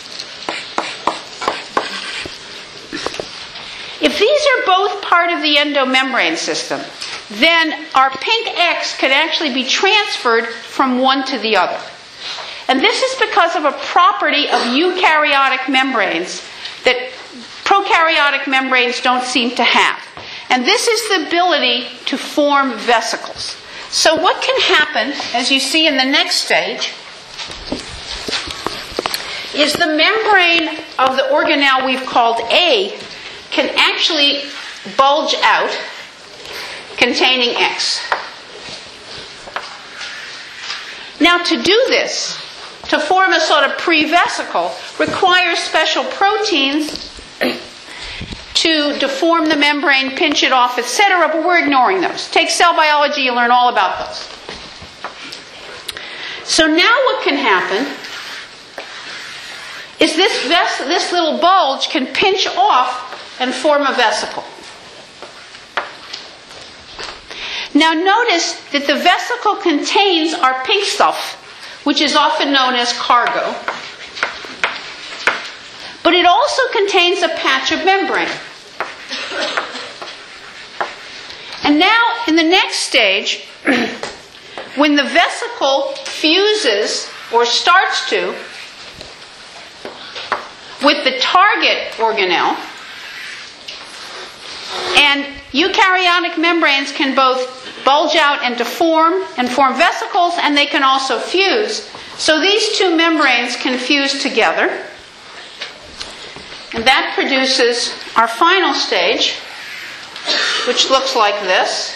If these are both part of the endomembrane system, then our pink X can actually be transferred from one to the other. And this is because of a property of eukaryotic membranes that prokaryotic membranes don't seem to have. And this is the ability to form vesicles. So what can happen, as you see in the next stage, is the membrane of the organelle we've called A can actually bulge out containing X. Now to do this, to form a sort of pre-vesicle, requires special proteins to deform the membrane, pinch it off, etc., but we're ignoring those. Take cell biology, you learn all about those. So now what can happen is this little bulge can pinch off and form a vesicle. Now notice that the vesicle contains our pink stuff, which is often known as cargo. But it also contains a patch of membrane. And now, in the next stage, when the vesicle fuses, or starts to, with the target organelle, and eukaryotic membranes can both bulge out and deform and form vesicles, and they can also fuse. So these two membranes can fuse together. And that produces our final stage, which looks like this.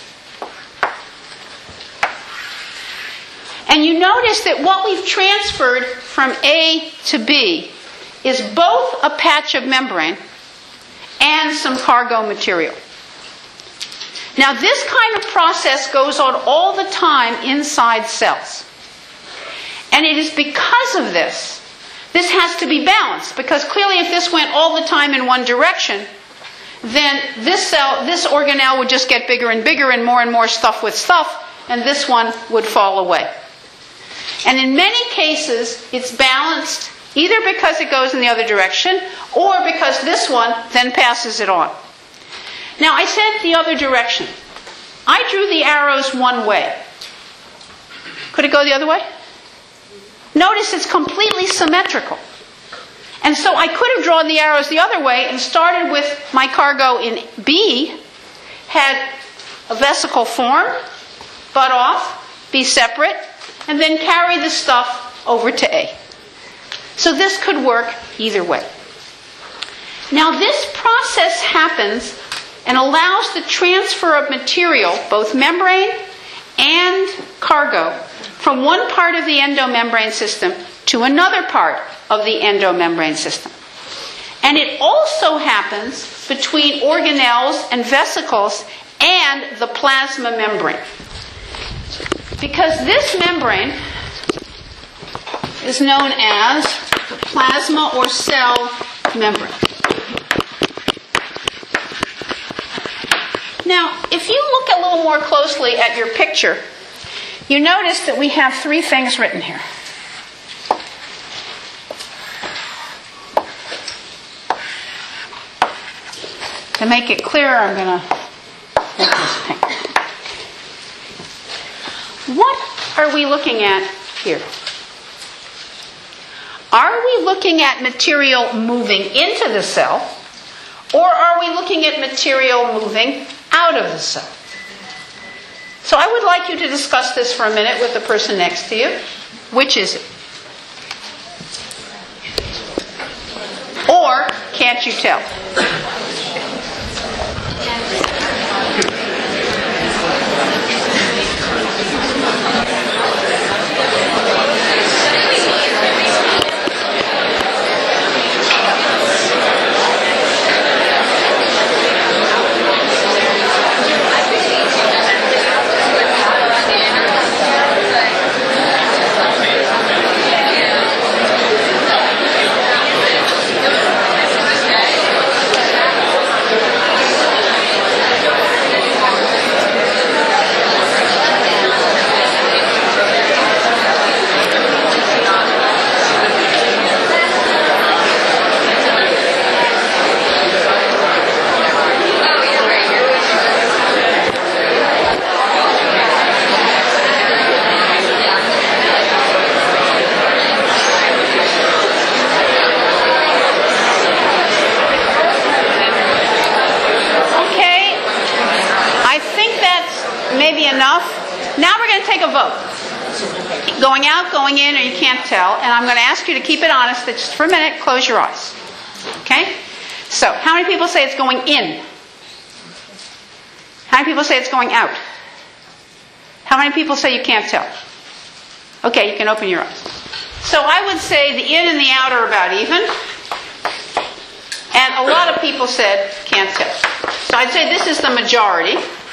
And you notice that what we've transferred from A to B is both a patch of membrane and some cargo material. Now this kind of process goes on all the time inside cells. And it is because of this has to be balanced, because clearly if this went all the time in one direction, then this organelle would just get bigger and bigger and more stuff with stuff, and this one would fall away. And in many cases, it's balanced either because it goes in the other direction, or because this one then passes it on. Now I said the other direction. I drew the arrows one way. Could it go the other way? Notice it's completely symmetrical. And so I could have drawn the arrows the other way and started with my cargo in B, had a vesicle form, butt off, be separate, and then carry the stuff over to A. So this could work either way. Now this process happens and allows the transfer of material, both membrane and cargo, from one part of the endomembrane system to another part of the endomembrane system. And it also happens between organelles and vesicles and the plasma membrane. Because this membrane is known as the plasma or cell membrane. Now, if you look a little more closely at your picture, you notice that we have three things written here. To make it clearer, I'm going to make this pink. What are we looking at here? Are we looking at material moving into the cell, or are we looking at material moving out of the cell? So I would like you to discuss this for a minute with the person next to you. Which is it? Or can't you tell? maybe enough. Now we're going to take a vote. Going out, going in, or you can't tell. And I'm going to ask you to keep it honest just for a minute. Close your eyes. Okay? So, how many people say it's going in? How many people say it's going out? How many people say you can't tell? Okay, you can open your eyes. So I would say the in and the out are about even. And a lot of people said can't tell. So I'd say this is the majority.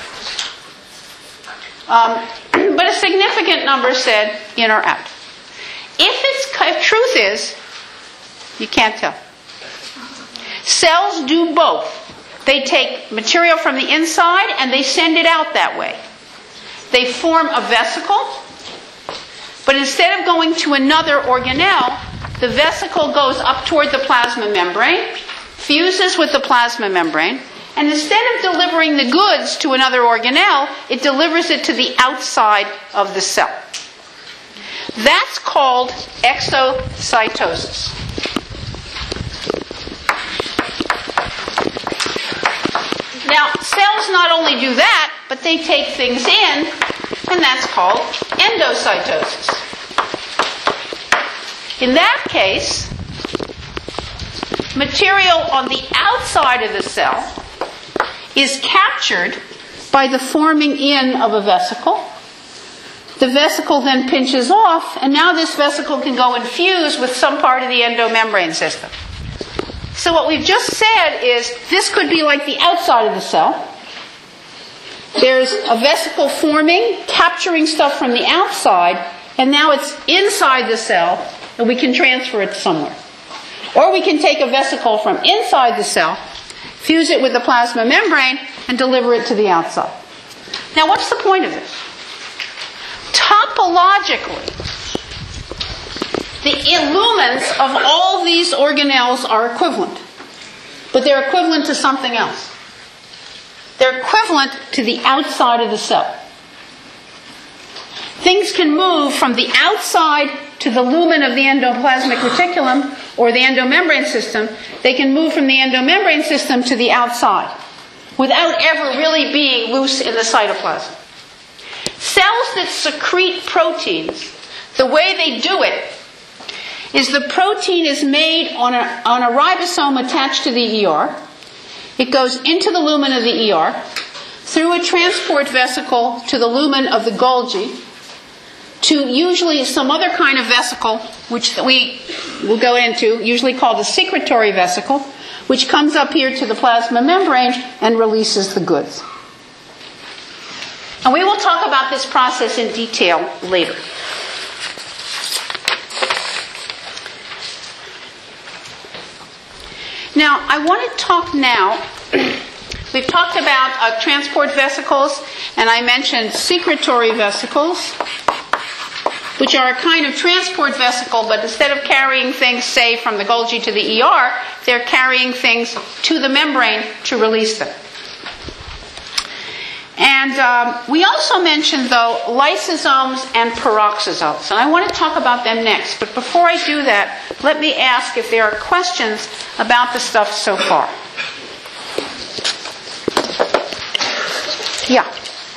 But a significant number said in or out. If truth is, you can't tell. Cells do both. They take material from the inside and they send it out that way. They form a vesicle, but instead of going to another organelle, the vesicle goes up toward the plasma membrane, fuses with the plasma membrane, and instead of delivering the goods to another organelle, it delivers it to the outside of the cell. That's called exocytosis. Now, cells not only do that, but they take things in, and that's called endocytosis. In that case, material on the outside of the cell is captured by the forming in of a vesicle. The vesicle then pinches off, and now this vesicle can go and fuse with some part of the endomembrane system. So what we've just said is this could be like the outside of the cell. There's a vesicle forming, capturing stuff from the outside, and now it's inside the cell, and we can transfer it somewhere. Or we can take a vesicle from inside the cell, fuse it with the plasma membrane, and deliver it to the outside. Now, what's the point of this? Topologically, the lumens of all these organelles are equivalent. But they're equivalent to something else. They're equivalent to the outside of the cell. Things can move from the outside to the lumen of the endoplasmic reticulum or the endomembrane system. They can move from the endomembrane system to the outside without ever really being loose in the cytoplasm. Cells that secrete proteins, the way they do it is the protein is made on a ribosome attached to the ER. It goes into the lumen of the ER, through a transport vesicle to the lumen of the Golgi, to usually some other kind of vesicle, which we will go into, usually called a secretory vesicle, which comes up here to the plasma membrane and releases the goods. And we will talk about this process in detail later. Now, I want to talk now, we've talked about transport vesicles, and I mentioned secretory vesicles, which are a kind of transport vesicle, but instead of carrying things, say, from the Golgi to the ER, they're carrying things to the membrane to release them. And we also mentioned, though, lysosomes and peroxisomes. And I want to talk about them next. But before I do that, let me ask if there are questions about the stuff so far. Yeah.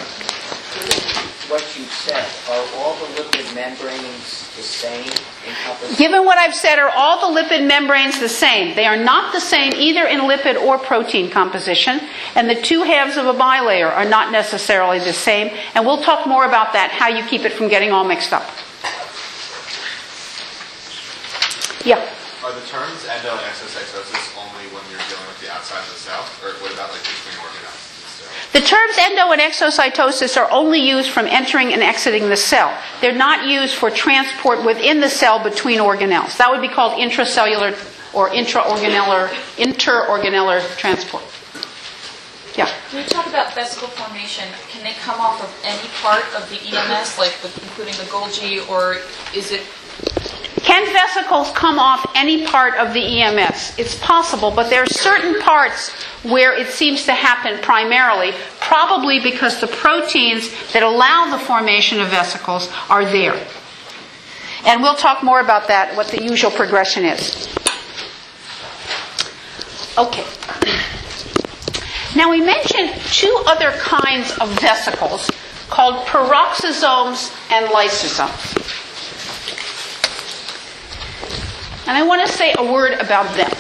What you said, are all the lipid membranes the same? Given what I've said, are all the lipid membranes the same? They are not the same either in lipid or protein composition, and the two halves of a bilayer are not necessarily the same, and we'll talk more about that, how you keep it from getting all mixed up. Yeah? Are the terms endo and exocytosis only when you're dealing with the outside of the cell, or what about like between organelles? The terms endo and exocytosis are only used from entering and exiting the cell. They're not used for transport within the cell between organelles. That would be called intracellular or interorganellar transport. Yeah. When you talk about vesicle formation, can they come off of any part of the EMS, like including the Golgi, or is it... Can vesicles come off any part of the EMS? It's possible, but there are certain parts where it seems to happen primarily, probably because the proteins that allow the formation of vesicles are there. And we'll talk more about that, what the usual progression is. Okay. Now we mentioned two other kinds of vesicles called peroxisomes and lysosomes. And I want to say a word about them.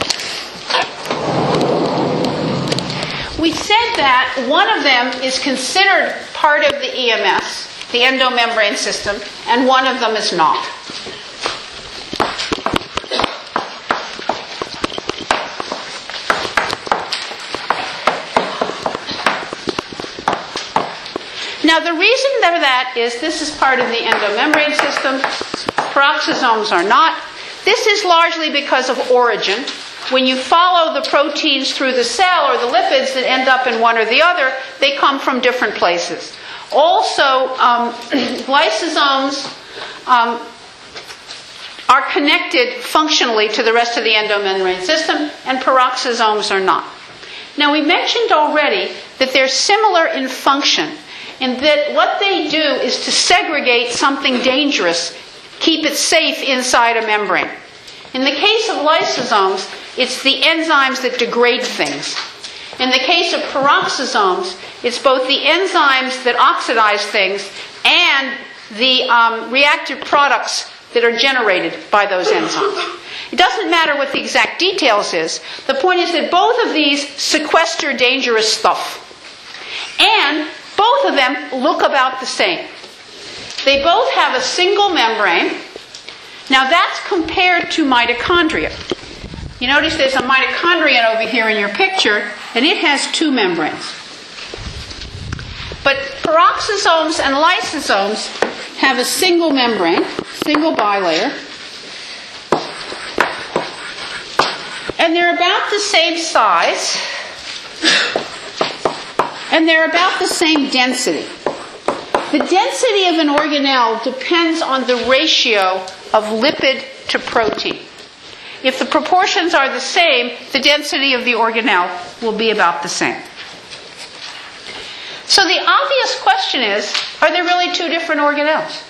We said that one of them is considered part of the EMS, the endomembrane system, and one of them is not. Now the reason for that is this is part of the endomembrane system, peroxisomes are not. This is largely because of origin. When you follow the proteins through the cell or the lipids that end up in one or the other, they come from different places. Also, lysosomes are connected functionally to the rest of the endomembrane system, and peroxisomes are not. Now, we mentioned already that they're similar in function, in that what they do is to segregate something dangerous, keep it safe inside a membrane. In the case of lysosomes, it's the enzymes that degrade things. In the case of peroxisomes, it's both the enzymes that oxidize things and the reactive products that are generated by those enzymes. It doesn't matter what the exact details is. The point is that both of these sequester dangerous stuff. And both of them look about the same. They both have a single membrane. Now that's compared to mitochondria. You notice there's a mitochondrion over here in your picture, and it has two membranes. But peroxisomes and lysosomes have a single membrane, single bilayer, and they're about the same size, and they're about the same density. The density of an organelle depends on the ratio of lipid to protein. If the proportions are the same, the density of the organelle will be about the same. So the obvious question is, are there really two different organelles?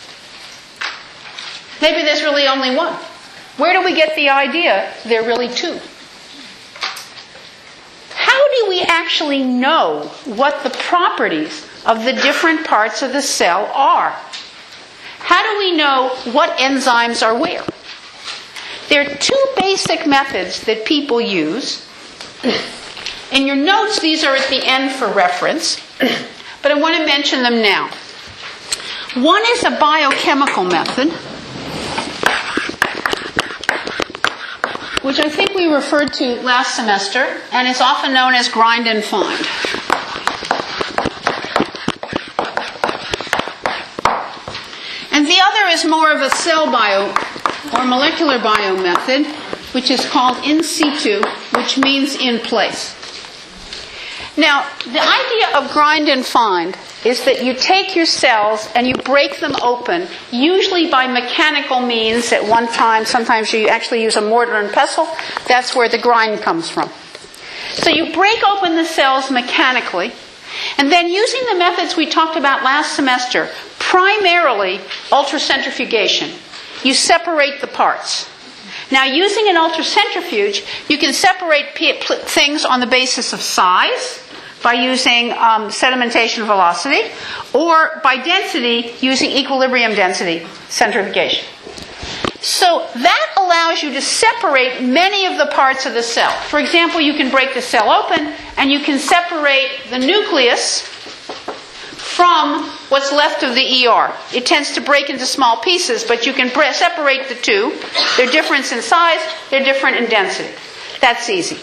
Maybe there's really only one. Where do we get the idea there are really two? How do we actually know what the properties of the different parts of the cell are? How do we know what enzymes are where? There are two basic methods that people use. In your notes, these are at the end for reference, but I want to mention them now. One is a biochemical method, which I think we referred to last semester, and is often known as grind and find. And the other is more of a cell bio or molecular bio method, which is called in situ, which means in place. Now, the idea of grind and find is that you take your cells and you break them open, usually by mechanical means at one time. Sometimes you actually use a mortar and pestle. That's where the grind comes from. So you break open the cells mechanically, and then using the methods we talked about last semester, primarily ultracentrifugation, you separate the parts. Now, using an ultracentrifuge, you can separate things on the basis of size, by using sedimentation velocity, or by density, using equilibrium density centrifugation. So that allows you to separate many of the parts of the cell. For example, you can break the cell open, and you can separate the nucleus from what's left of the ER. It tends to break into small pieces, but you can separate the two. They're different in size, they're different in density. That's easy.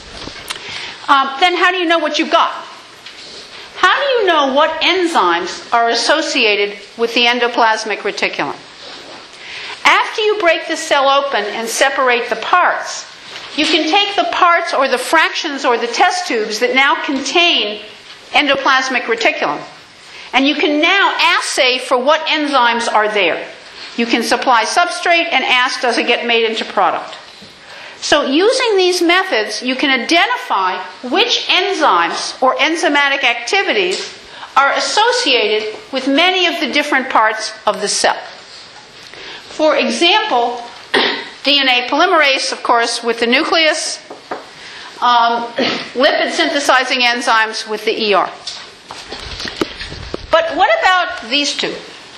Then how do you know what you've got? How do you know what enzymes are associated with the endoplasmic reticulum? After you break the cell open and separate the parts, you can take the parts or the fractions or the test tubes that now contain endoplasmic reticulum, and you can now assay for what enzymes are there. You can supply substrate and ask, does it get made into product? So using these methods, you can identify which enzymes or enzymatic activities are associated with many of the different parts of the cell. For example, DNA polymerase, of course, with the nucleus, lipid synthesizing enzymes with the ER. But But what about these two?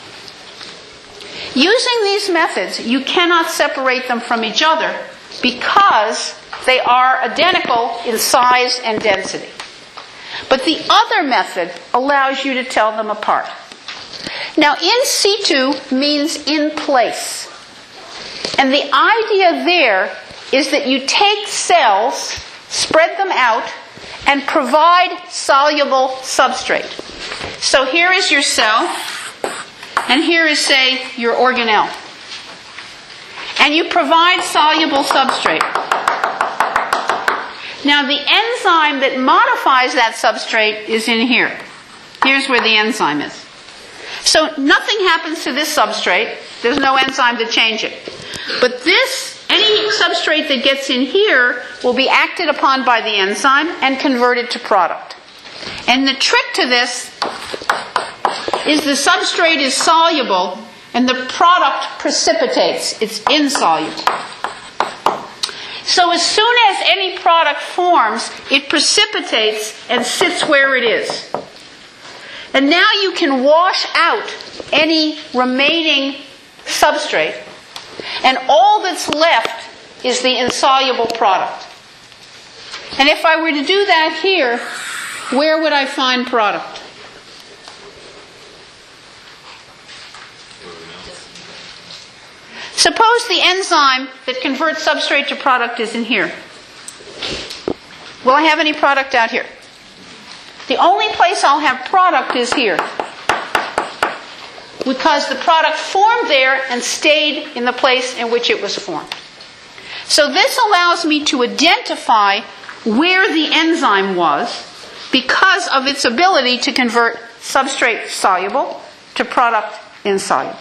Using these methods, you cannot separate them from each other because they are identical in size and density. But the other method allows you to tell them apart. Now, in situ means in place. And the idea there is that you take cells, spread them out, and provide soluble substrate. So here is your cell, and here is, say, your organelle. And you provide soluble substrate. Now, the enzyme that modifies that substrate is in here. Here's where the enzyme is. So nothing happens to this substrate. There's no enzyme to change it. But any substrate that gets in here will be acted upon by the enzyme and converted to product. And the trick to this is the substrate is soluble and the product precipitates. It's insoluble. So as soon as any product forms, it precipitates and sits where it is. And now you can wash out any remaining substrate, and all that's left is the insoluble product. And if I were to do that here, where would I find product? Suppose the enzyme that converts substrate to product is in here. Will I have any product out here? The only place I'll have product is here, because the product formed there and stayed in the place in which it was formed. So this allows me to identify where the enzyme was because of its ability to convert substrate soluble to product insoluble.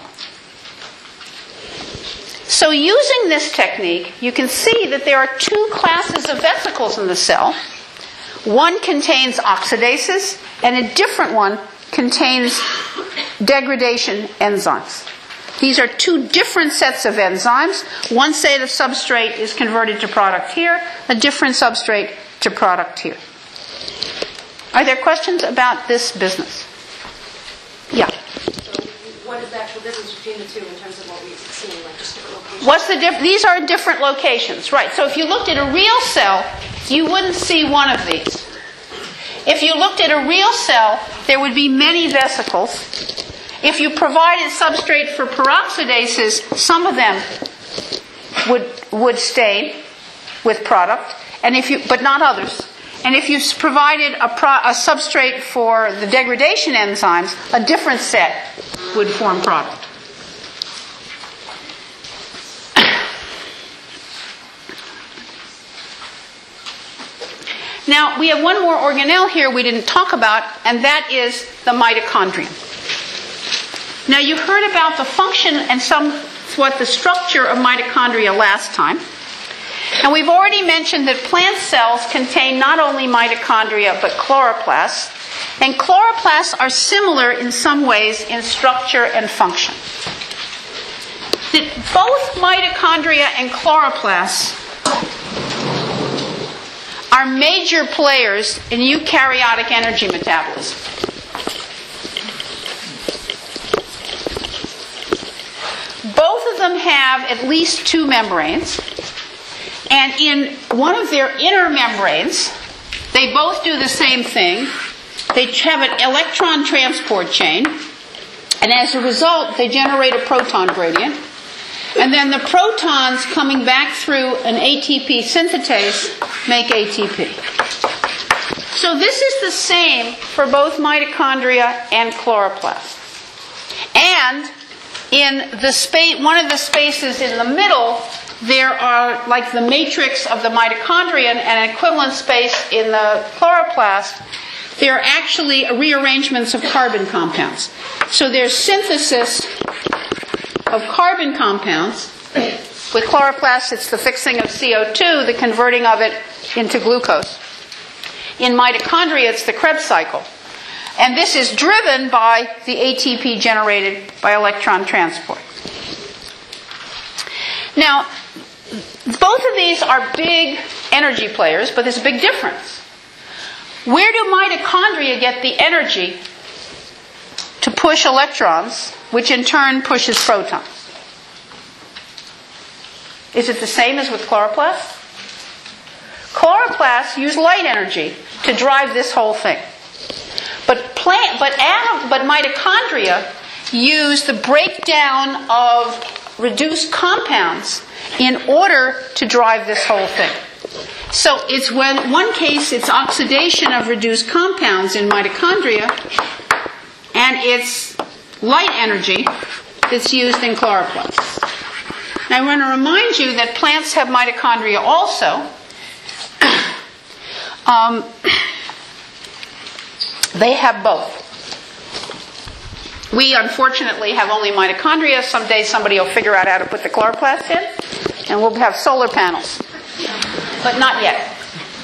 So using this technique, you can see that there are two classes of vesicles in the cell. One contains oxidases, and a different one contains degradation enzymes. These are two different sets of enzymes. One set of substrate is converted to product here, a different substrate to product here. Are there questions about this business? Yeah. What is the actual difference between the two in terms of what we've seen, like just different locations? These are different locations, right? So if you looked at a real cell, you wouldn't see one of these. If you looked at a real cell, there would be many vesicles. If you provided substrate for peroxidases, some of them would stain with product, but not others. And if you provided a substrate for the degradation enzymes, a different set would form product. Now, we have one more organelle here we didn't talk about, and that is the mitochondrion. Now, you heard about the function and somewhat the structure of mitochondria last time. And we've already mentioned that plant cells contain not only mitochondria, but chloroplasts. And chloroplasts are similar in some ways in structure and function. That both mitochondria and chloroplasts are major players in eukaryotic energy metabolism. Both of them have at least two membranes. And in one of their inner membranes, they both do the same thing. They have an electron transport chain. And as a result, they generate a proton gradient. And then the protons coming back through an ATP synthetase make ATP. So this is the same for both mitochondria and chloroplasts. And in one of the spaces in the middle, there are, like the matrix of the mitochondrion and an equivalent space in the chloroplast, there are actually rearrangements of carbon compounds. So there's synthesis of carbon compounds. With chloroplasts, it's the fixing of CO2, the converting of it into glucose. In mitochondria, it's the Krebs cycle. And this is driven by the ATP generated by electron transport. Now, both of these are big energy players, but there's a big difference. Where do mitochondria get the energy push electrons, which in turn pushes protons. Is it the same as with chloroplasts? Chloroplasts use light energy to drive this whole thing. But mitochondria use the breakdown of reduced compounds in order to drive this whole thing. So it's when one case it's oxidation of reduced compounds in mitochondria, and it's light energy that's used in chloroplasts. Now I want to remind you that plants have mitochondria also. They have both. We unfortunately have only mitochondria. Someday somebody will figure out how to put the chloroplast in, and we'll have solar panels. But not yet.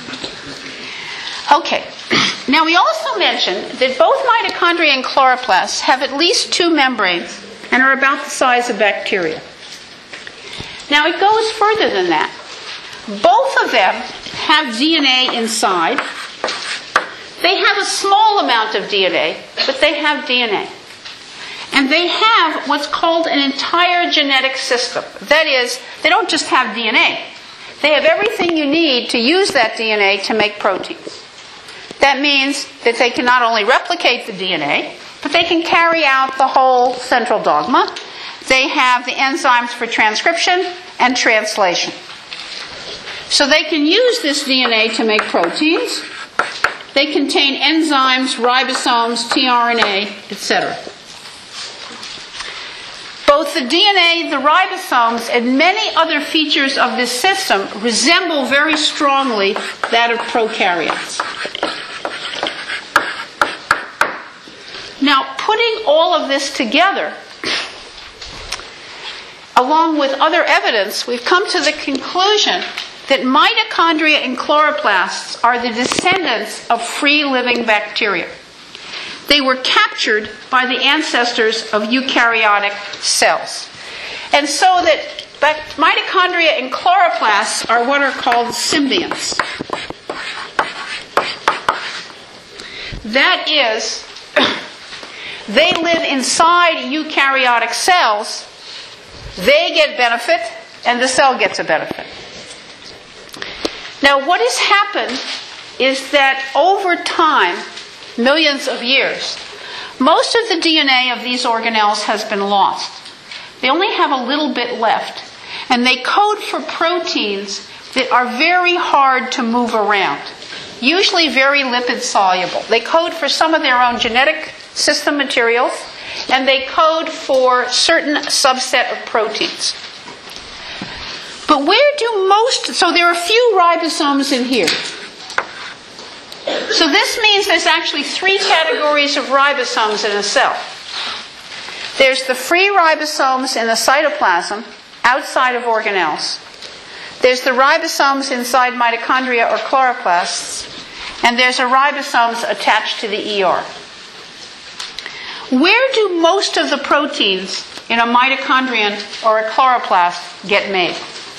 Okay. Now we also mentioned that both mitochondria and chloroplasts have at least two membranes and are about the size of bacteria. Now it goes further than that. Both of them have DNA inside. They have a small amount of DNA, but they have DNA. And they have what's called an entire genetic system. That is, they don't just have DNA. They have everything you need to use that DNA to make proteins. That means that they can not only replicate the DNA, but they can carry out the whole central dogma. They have the enzymes for transcription and translation. So they can use this DNA to make proteins. They contain enzymes, ribosomes, tRNA, etc. Both the DNA, the ribosomes, and many other features of this system resemble very strongly that of prokaryotes. Now, putting all of this together, along with other evidence, we've come to the conclusion that mitochondria and chloroplasts are the descendants of free-living bacteria. They were captured by the ancestors of eukaryotic cells. And so that mitochondria and chloroplasts are what are called symbionts. That is, they live inside eukaryotic cells, they get benefit, and the cell gets a benefit. Now, what has happened is that over time, millions of years, most of the DNA of these organelles has been lost. They only have a little bit left, and they code for proteins that are very hard to move around, usually very lipid soluble. They code for some of their own genetic system materials, and they code for certain subset of proteins. But so there are a few ribosomes in here. So this means there's actually three categories of ribosomes in a cell. There's the free ribosomes in the cytoplasm, outside of organelles. There's the ribosomes inside mitochondria or chloroplasts. And there's a ribosomes attached to the ER. Where do most of the proteins in a mitochondrion or a chloroplast get made?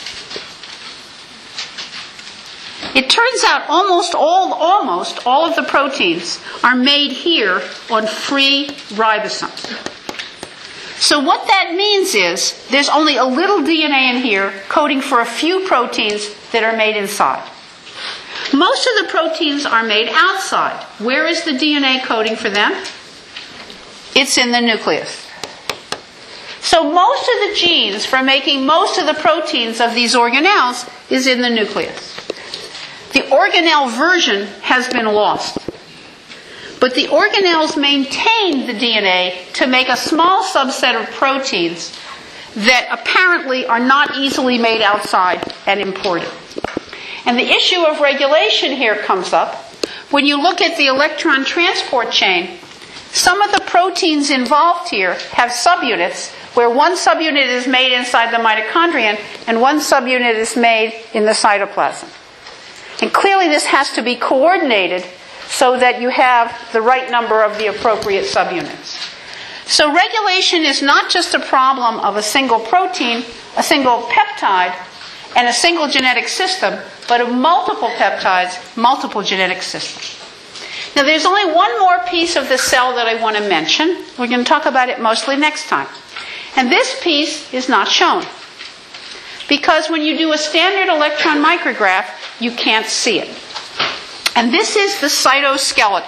It turns out almost all of the proteins are made here on free ribosomes. So what that means is there's only a little DNA in here coding for a few proteins that are made inside. Most of the proteins are made outside. Where is the DNA coding for them? It's in the nucleus. So most of the genes for making most of the proteins of these organelles is in the nucleus. The organelle version has been lost. But the organelles maintain the DNA to make a small subset of proteins that apparently are not easily made outside and imported. And the issue of regulation here comes up. When you look at the electron transport chain, some of the proteins involved here have subunits where one subunit is made inside the mitochondrion and one subunit is made in the cytoplasm. And clearly this has to be coordinated so that you have the right number of the appropriate subunits. So regulation is not just a problem of a single protein, a single peptide, and a single genetic system, but of multiple peptides, multiple genetic systems. Now there's only one more piece of the cell that I want to mention. We're going to talk about it mostly next time. And this piece is not shown. Because when you do a standard electron micrograph, you can't see it. And this is the cytoskeleton.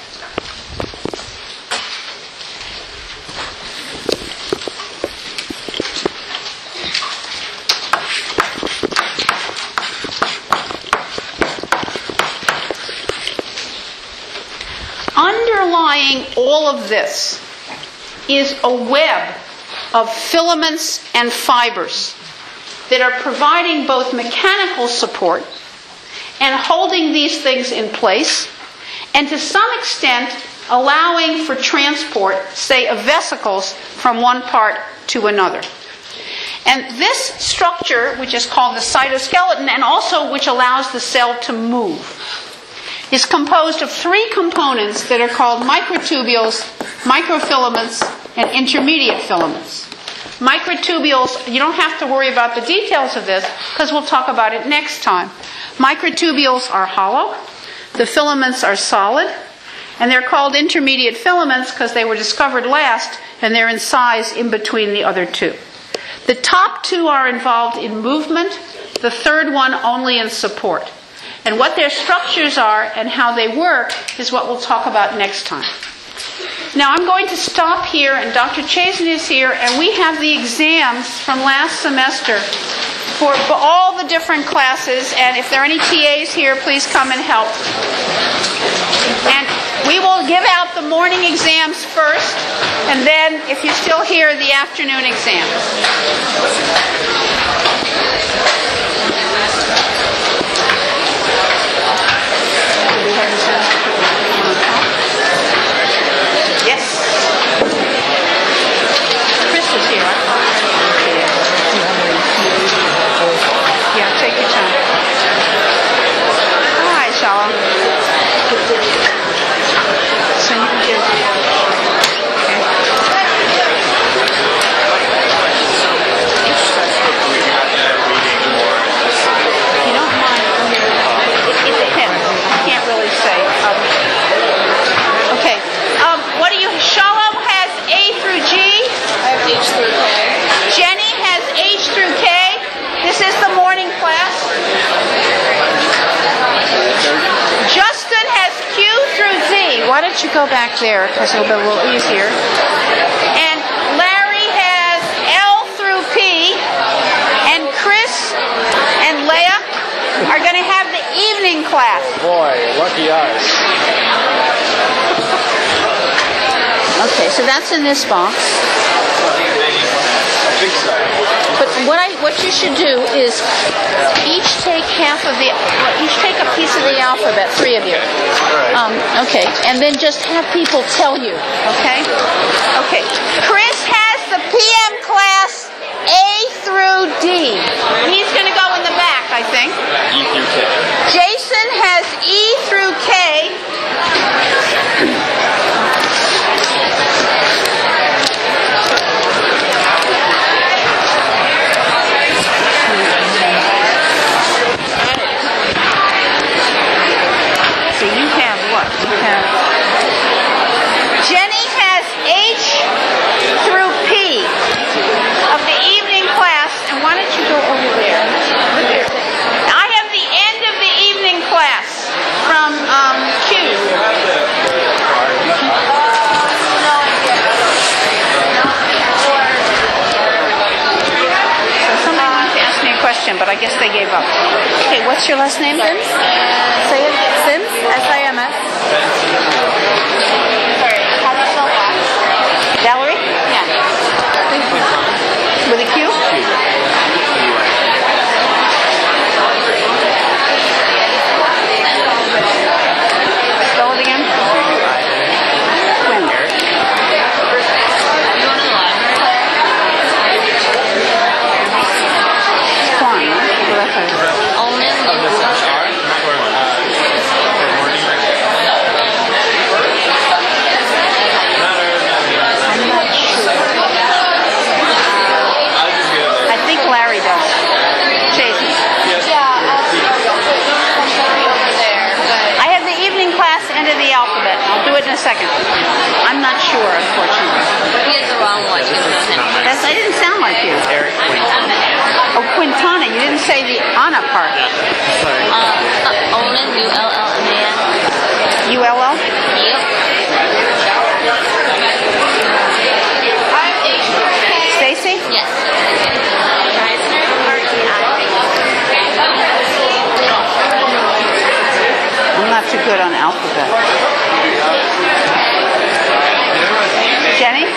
Underlying all of this is a web of filaments and fibers that are providing both mechanical support and holding these things in place, and to some extent allowing for transport, say, of vesicles from one part to another. And this structure, which is called the cytoskeleton, and also which allows the cell to move, is composed of three components that are called microtubules, microfilaments, and intermediate filaments. Microtubules, you don't have to worry about the details of this because we'll talk about it next time. Microtubules are hollow, the filaments are solid, and they're called intermediate filaments because they were discovered last and they're in size in between the other two. The top two are involved in movement, the third one only in support. And what their structures are and how they work is what we'll talk about next time. Now I'm going to stop here, and Dr. Chazen is here, and we have the exams from last semester for all the different classes, and if there are any TAs here, please come and help. And we will give out the morning exams first, and then, if you're still here, the afternoon exams. Yes. Chris is here. Yeah, take your time. Hi, Shalom. So you can do okay. You don't mind. It depends. I can't really say. Okay. What do you? Shalom has A through G. I have H through K. Jenny has H through K. This is the morning class. Justin has Q through Z. Why don't you go back there because it'll be a little easier. And Larry has L through P. And Chris and Leah are going to have the evening class. Boy, lucky us. Okay, so that's in this box. I think so. But what you should do is each take a piece of the alphabet, three of you. Okay, and then just have people tell you. Okay. Okay. Chris has the PM class A through D. He's going to go in the back, I think. E through K. Jason has E through K. So you have what? You have Jenny has H through P of the evening class, and why don't you go over there? I have the end of the evening class from Q. So somebody wanted to ask me a question, but I guess they gave up. Okay, what's your last name then? Say it. Sims? S-I-M-S. Sorry, how do you spell that? Valerie? Yeah. With a Q? Spell it again. When? Quan. Well, that's how sure, unfortunately. He has the wrong one. I didn't sound like you. Oh, Quintana. You didn't say the Anna part. Sorry. Onan, U-L-L-M-A-N. ULL? Yep. Stacy? Yes. I'm not too good on alphabet. Jenny?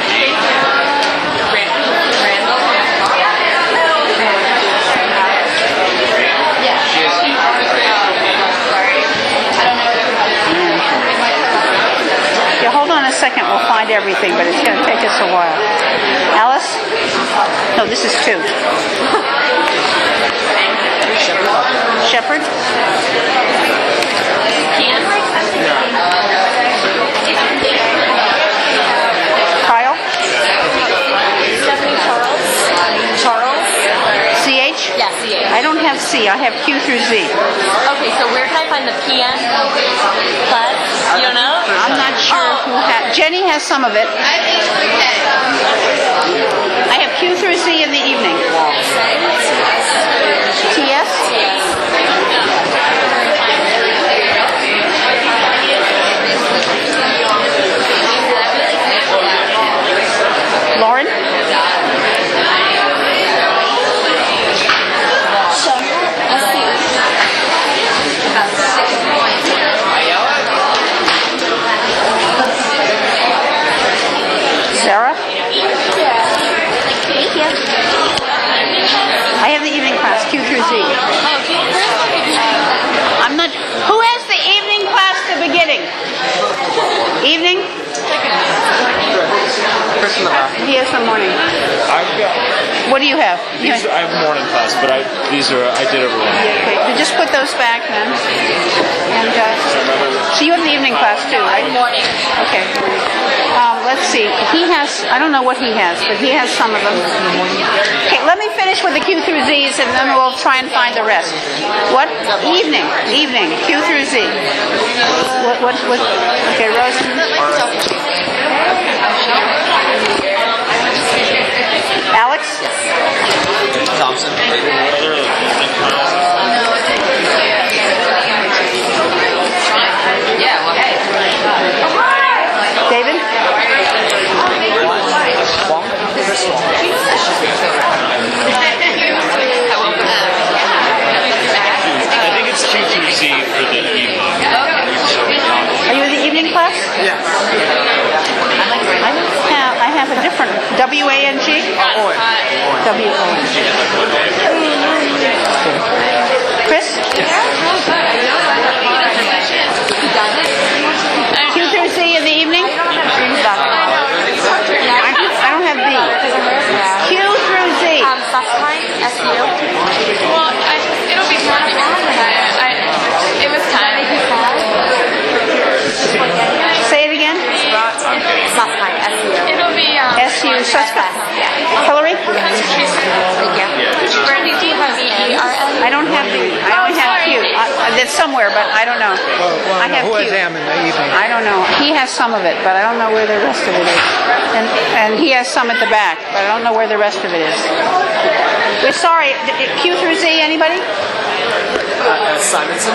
Yeah, hold on a second. We'll find everything, but it's going to take us a while. Alice? No, this is 2. Shepherd? Kyle? Stephanie Charles. CH? Yeah, C-H. I don't have C. I have Q through Z. Okay, so where can I find the PM class? You don't know? I'm not sure who has. Jenny has some of it. I have Q through Z in the evening. TS? Lauren? Sarah? I have the evening class, Q through Z. I'm not. Who has the evening class to beginning? Evening? He has the morning. I've got. What do you have? I have morning class, but I did everyone. Okay, so just put those back then. And so you have the evening class too, right? Morning. Okay. Let's see. He has. I don't know what he has, but he has some of them. Okay, let me finish with the Q through Z's, and then we'll try and find the rest. What? Evening. Q through Z. What? Okay, Rose. Alex? Thompson. Yeah, well, hey. David? I think it's Q through Z for the evening. Are you in the evening class? Yeah. I have a different WANG? WONG. Chris? Q through Z in the evening? I don't have B. Q through Z. SU. Well, it'll be morning. It was time. Say it again. It'll be SU. Suspect. Hillary? Brandy, do you have ERN? I don't have B. I only have Q. It's somewhere, but I don't know. I have who Q. has M in the evening? I don't know. He has some of it, but I don't know where the rest of it is. And he has some at the back, but I don't know where the rest of it is. We're sorry. Q through Z, anybody? Simonson.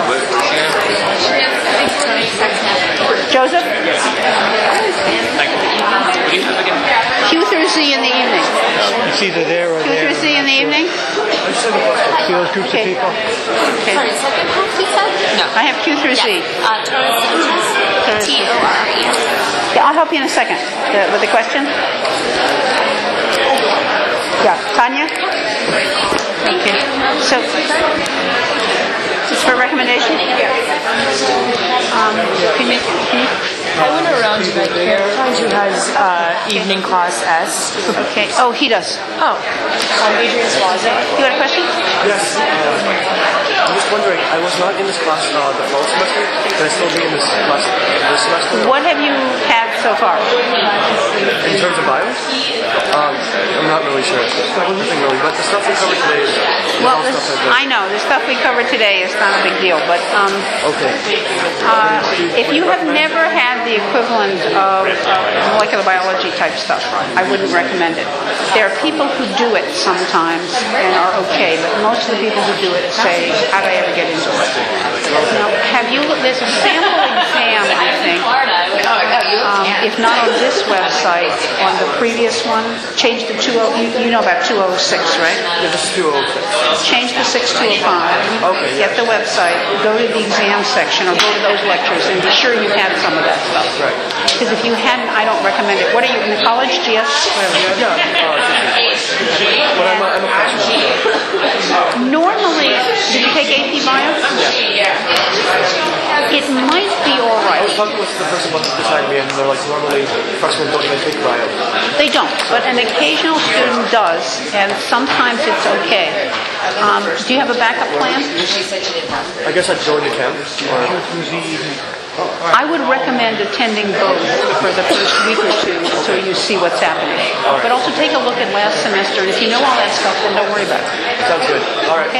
Joseph? Thank you. What do you have again? Q through Z in the evening. It's either there or Q there. through Z in the evening? See those groups Okay. of people? Okay. Sorry, second half you said? No. I have Q through Z. Torres. T-O-R-E-S. Yeah, I'll help you in a second. With the question? Yeah. Tanya? Okay. So, just for recommendation? Can you? I went around to that care who has evening class S. Okay. Oh, he does. Oh, Adrian Swaza. You got a question? Yes. I'm just wondering, I was not in this class the fall semester. Can I still be in this class this semester? What have you had so far? In terms of bios? I'm not really sure. Nothing really, but the stuff we covered today is Well, all stuff I've I know the stuff we covered today is not a big deal, but Okay. if you have never had the equivalent of molecular biology type stuff, I wouldn't recommend it. There are people who do it sometimes and are okay, but most of the people who do it say, "How did I ever get into it?" Now, have you? There's a sample exam, I think. If not on this website, on the previous one, change the 20. You know about 206, right? Yeah, this is 206. Change the 6205. Okay, Get the website, go to the exam section, or go to those lectures, and be sure you had some of that stuff. Right. Because if you hadn't, I don't recommend it. What are you in the college, GS? Yeah, but I'm a freshman. Normally, did you take AP Bio? It might be all I right. was talking with the person beside me, and they're like, normally freshmen don't even take bio. They don't, but an occasional student does, and sometimes it's okay. Do you have a backup plan? I guess I'd join the camp. Or I would recommend attending both for the first week or two until you see what's happening. But also take a look at last semester, and if you know all that stuff, then don't worry about it. sounds good. All right. Okay?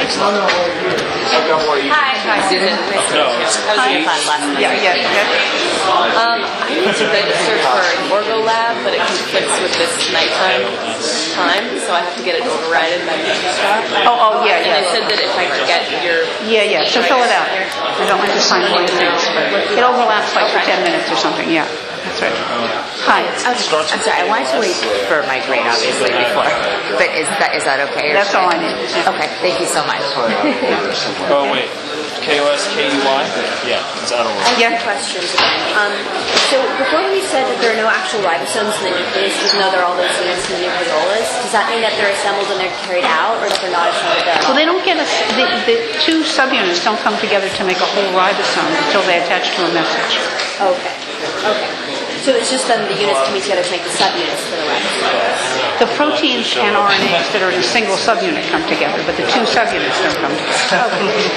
Hi, Susan. Nice to meet you. I was in class last night. Yeah. I need to register for an Orgo lab, but it conflicts with this nighttime time, so I have to get it overridden by Registrar. Yeah. And they said that if I could get your... Yeah. So fill it out. I don't like to sign one things, but it overlaps like for 10 minutes or something. Yeah, that's right. Hi. I'm sorry, I wanted to wait for my grade, obviously, before. But is that okay? That's all I need. Yeah. Okay, thank you so much. Oh, wait. KOS-KUY? Yeah, it's out of order. I have two questions again. So before we said that there are no actual ribosomes in the nucleus, even though there are all those units in the nucleolus, does that mean that they're assembled and they're carried out, or that they're not assembled there at all? Well, they don't get the two subunits don't come together to make a whole ribosome until they attach to a message. Okay. So it's just then the units coming together to make the subunits for the ribosome. The proteins and RNAs that are in a single subunit come together, but the two subunits don't come together.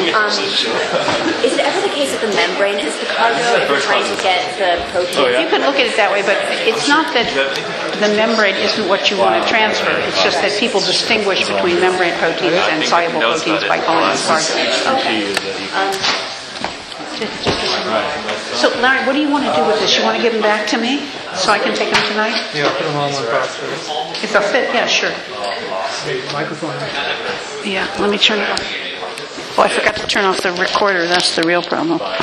Is it ever the case that the membrane is the cargo if you're trying to get the protein? You could look at it that way, but it's not that the membrane isn't what you want to transfer. It's just that people distinguish between membrane proteins and soluble proteins by calling them cargo. So, Larry, what do you want to do with this? You want to give them back to me so I can take them tonight? Yeah, put them on my box. If they'll fit, yeah, sure. Microphone. Yeah, let me turn it on. Oh, I forgot to turn off the recorder. That's the real problem.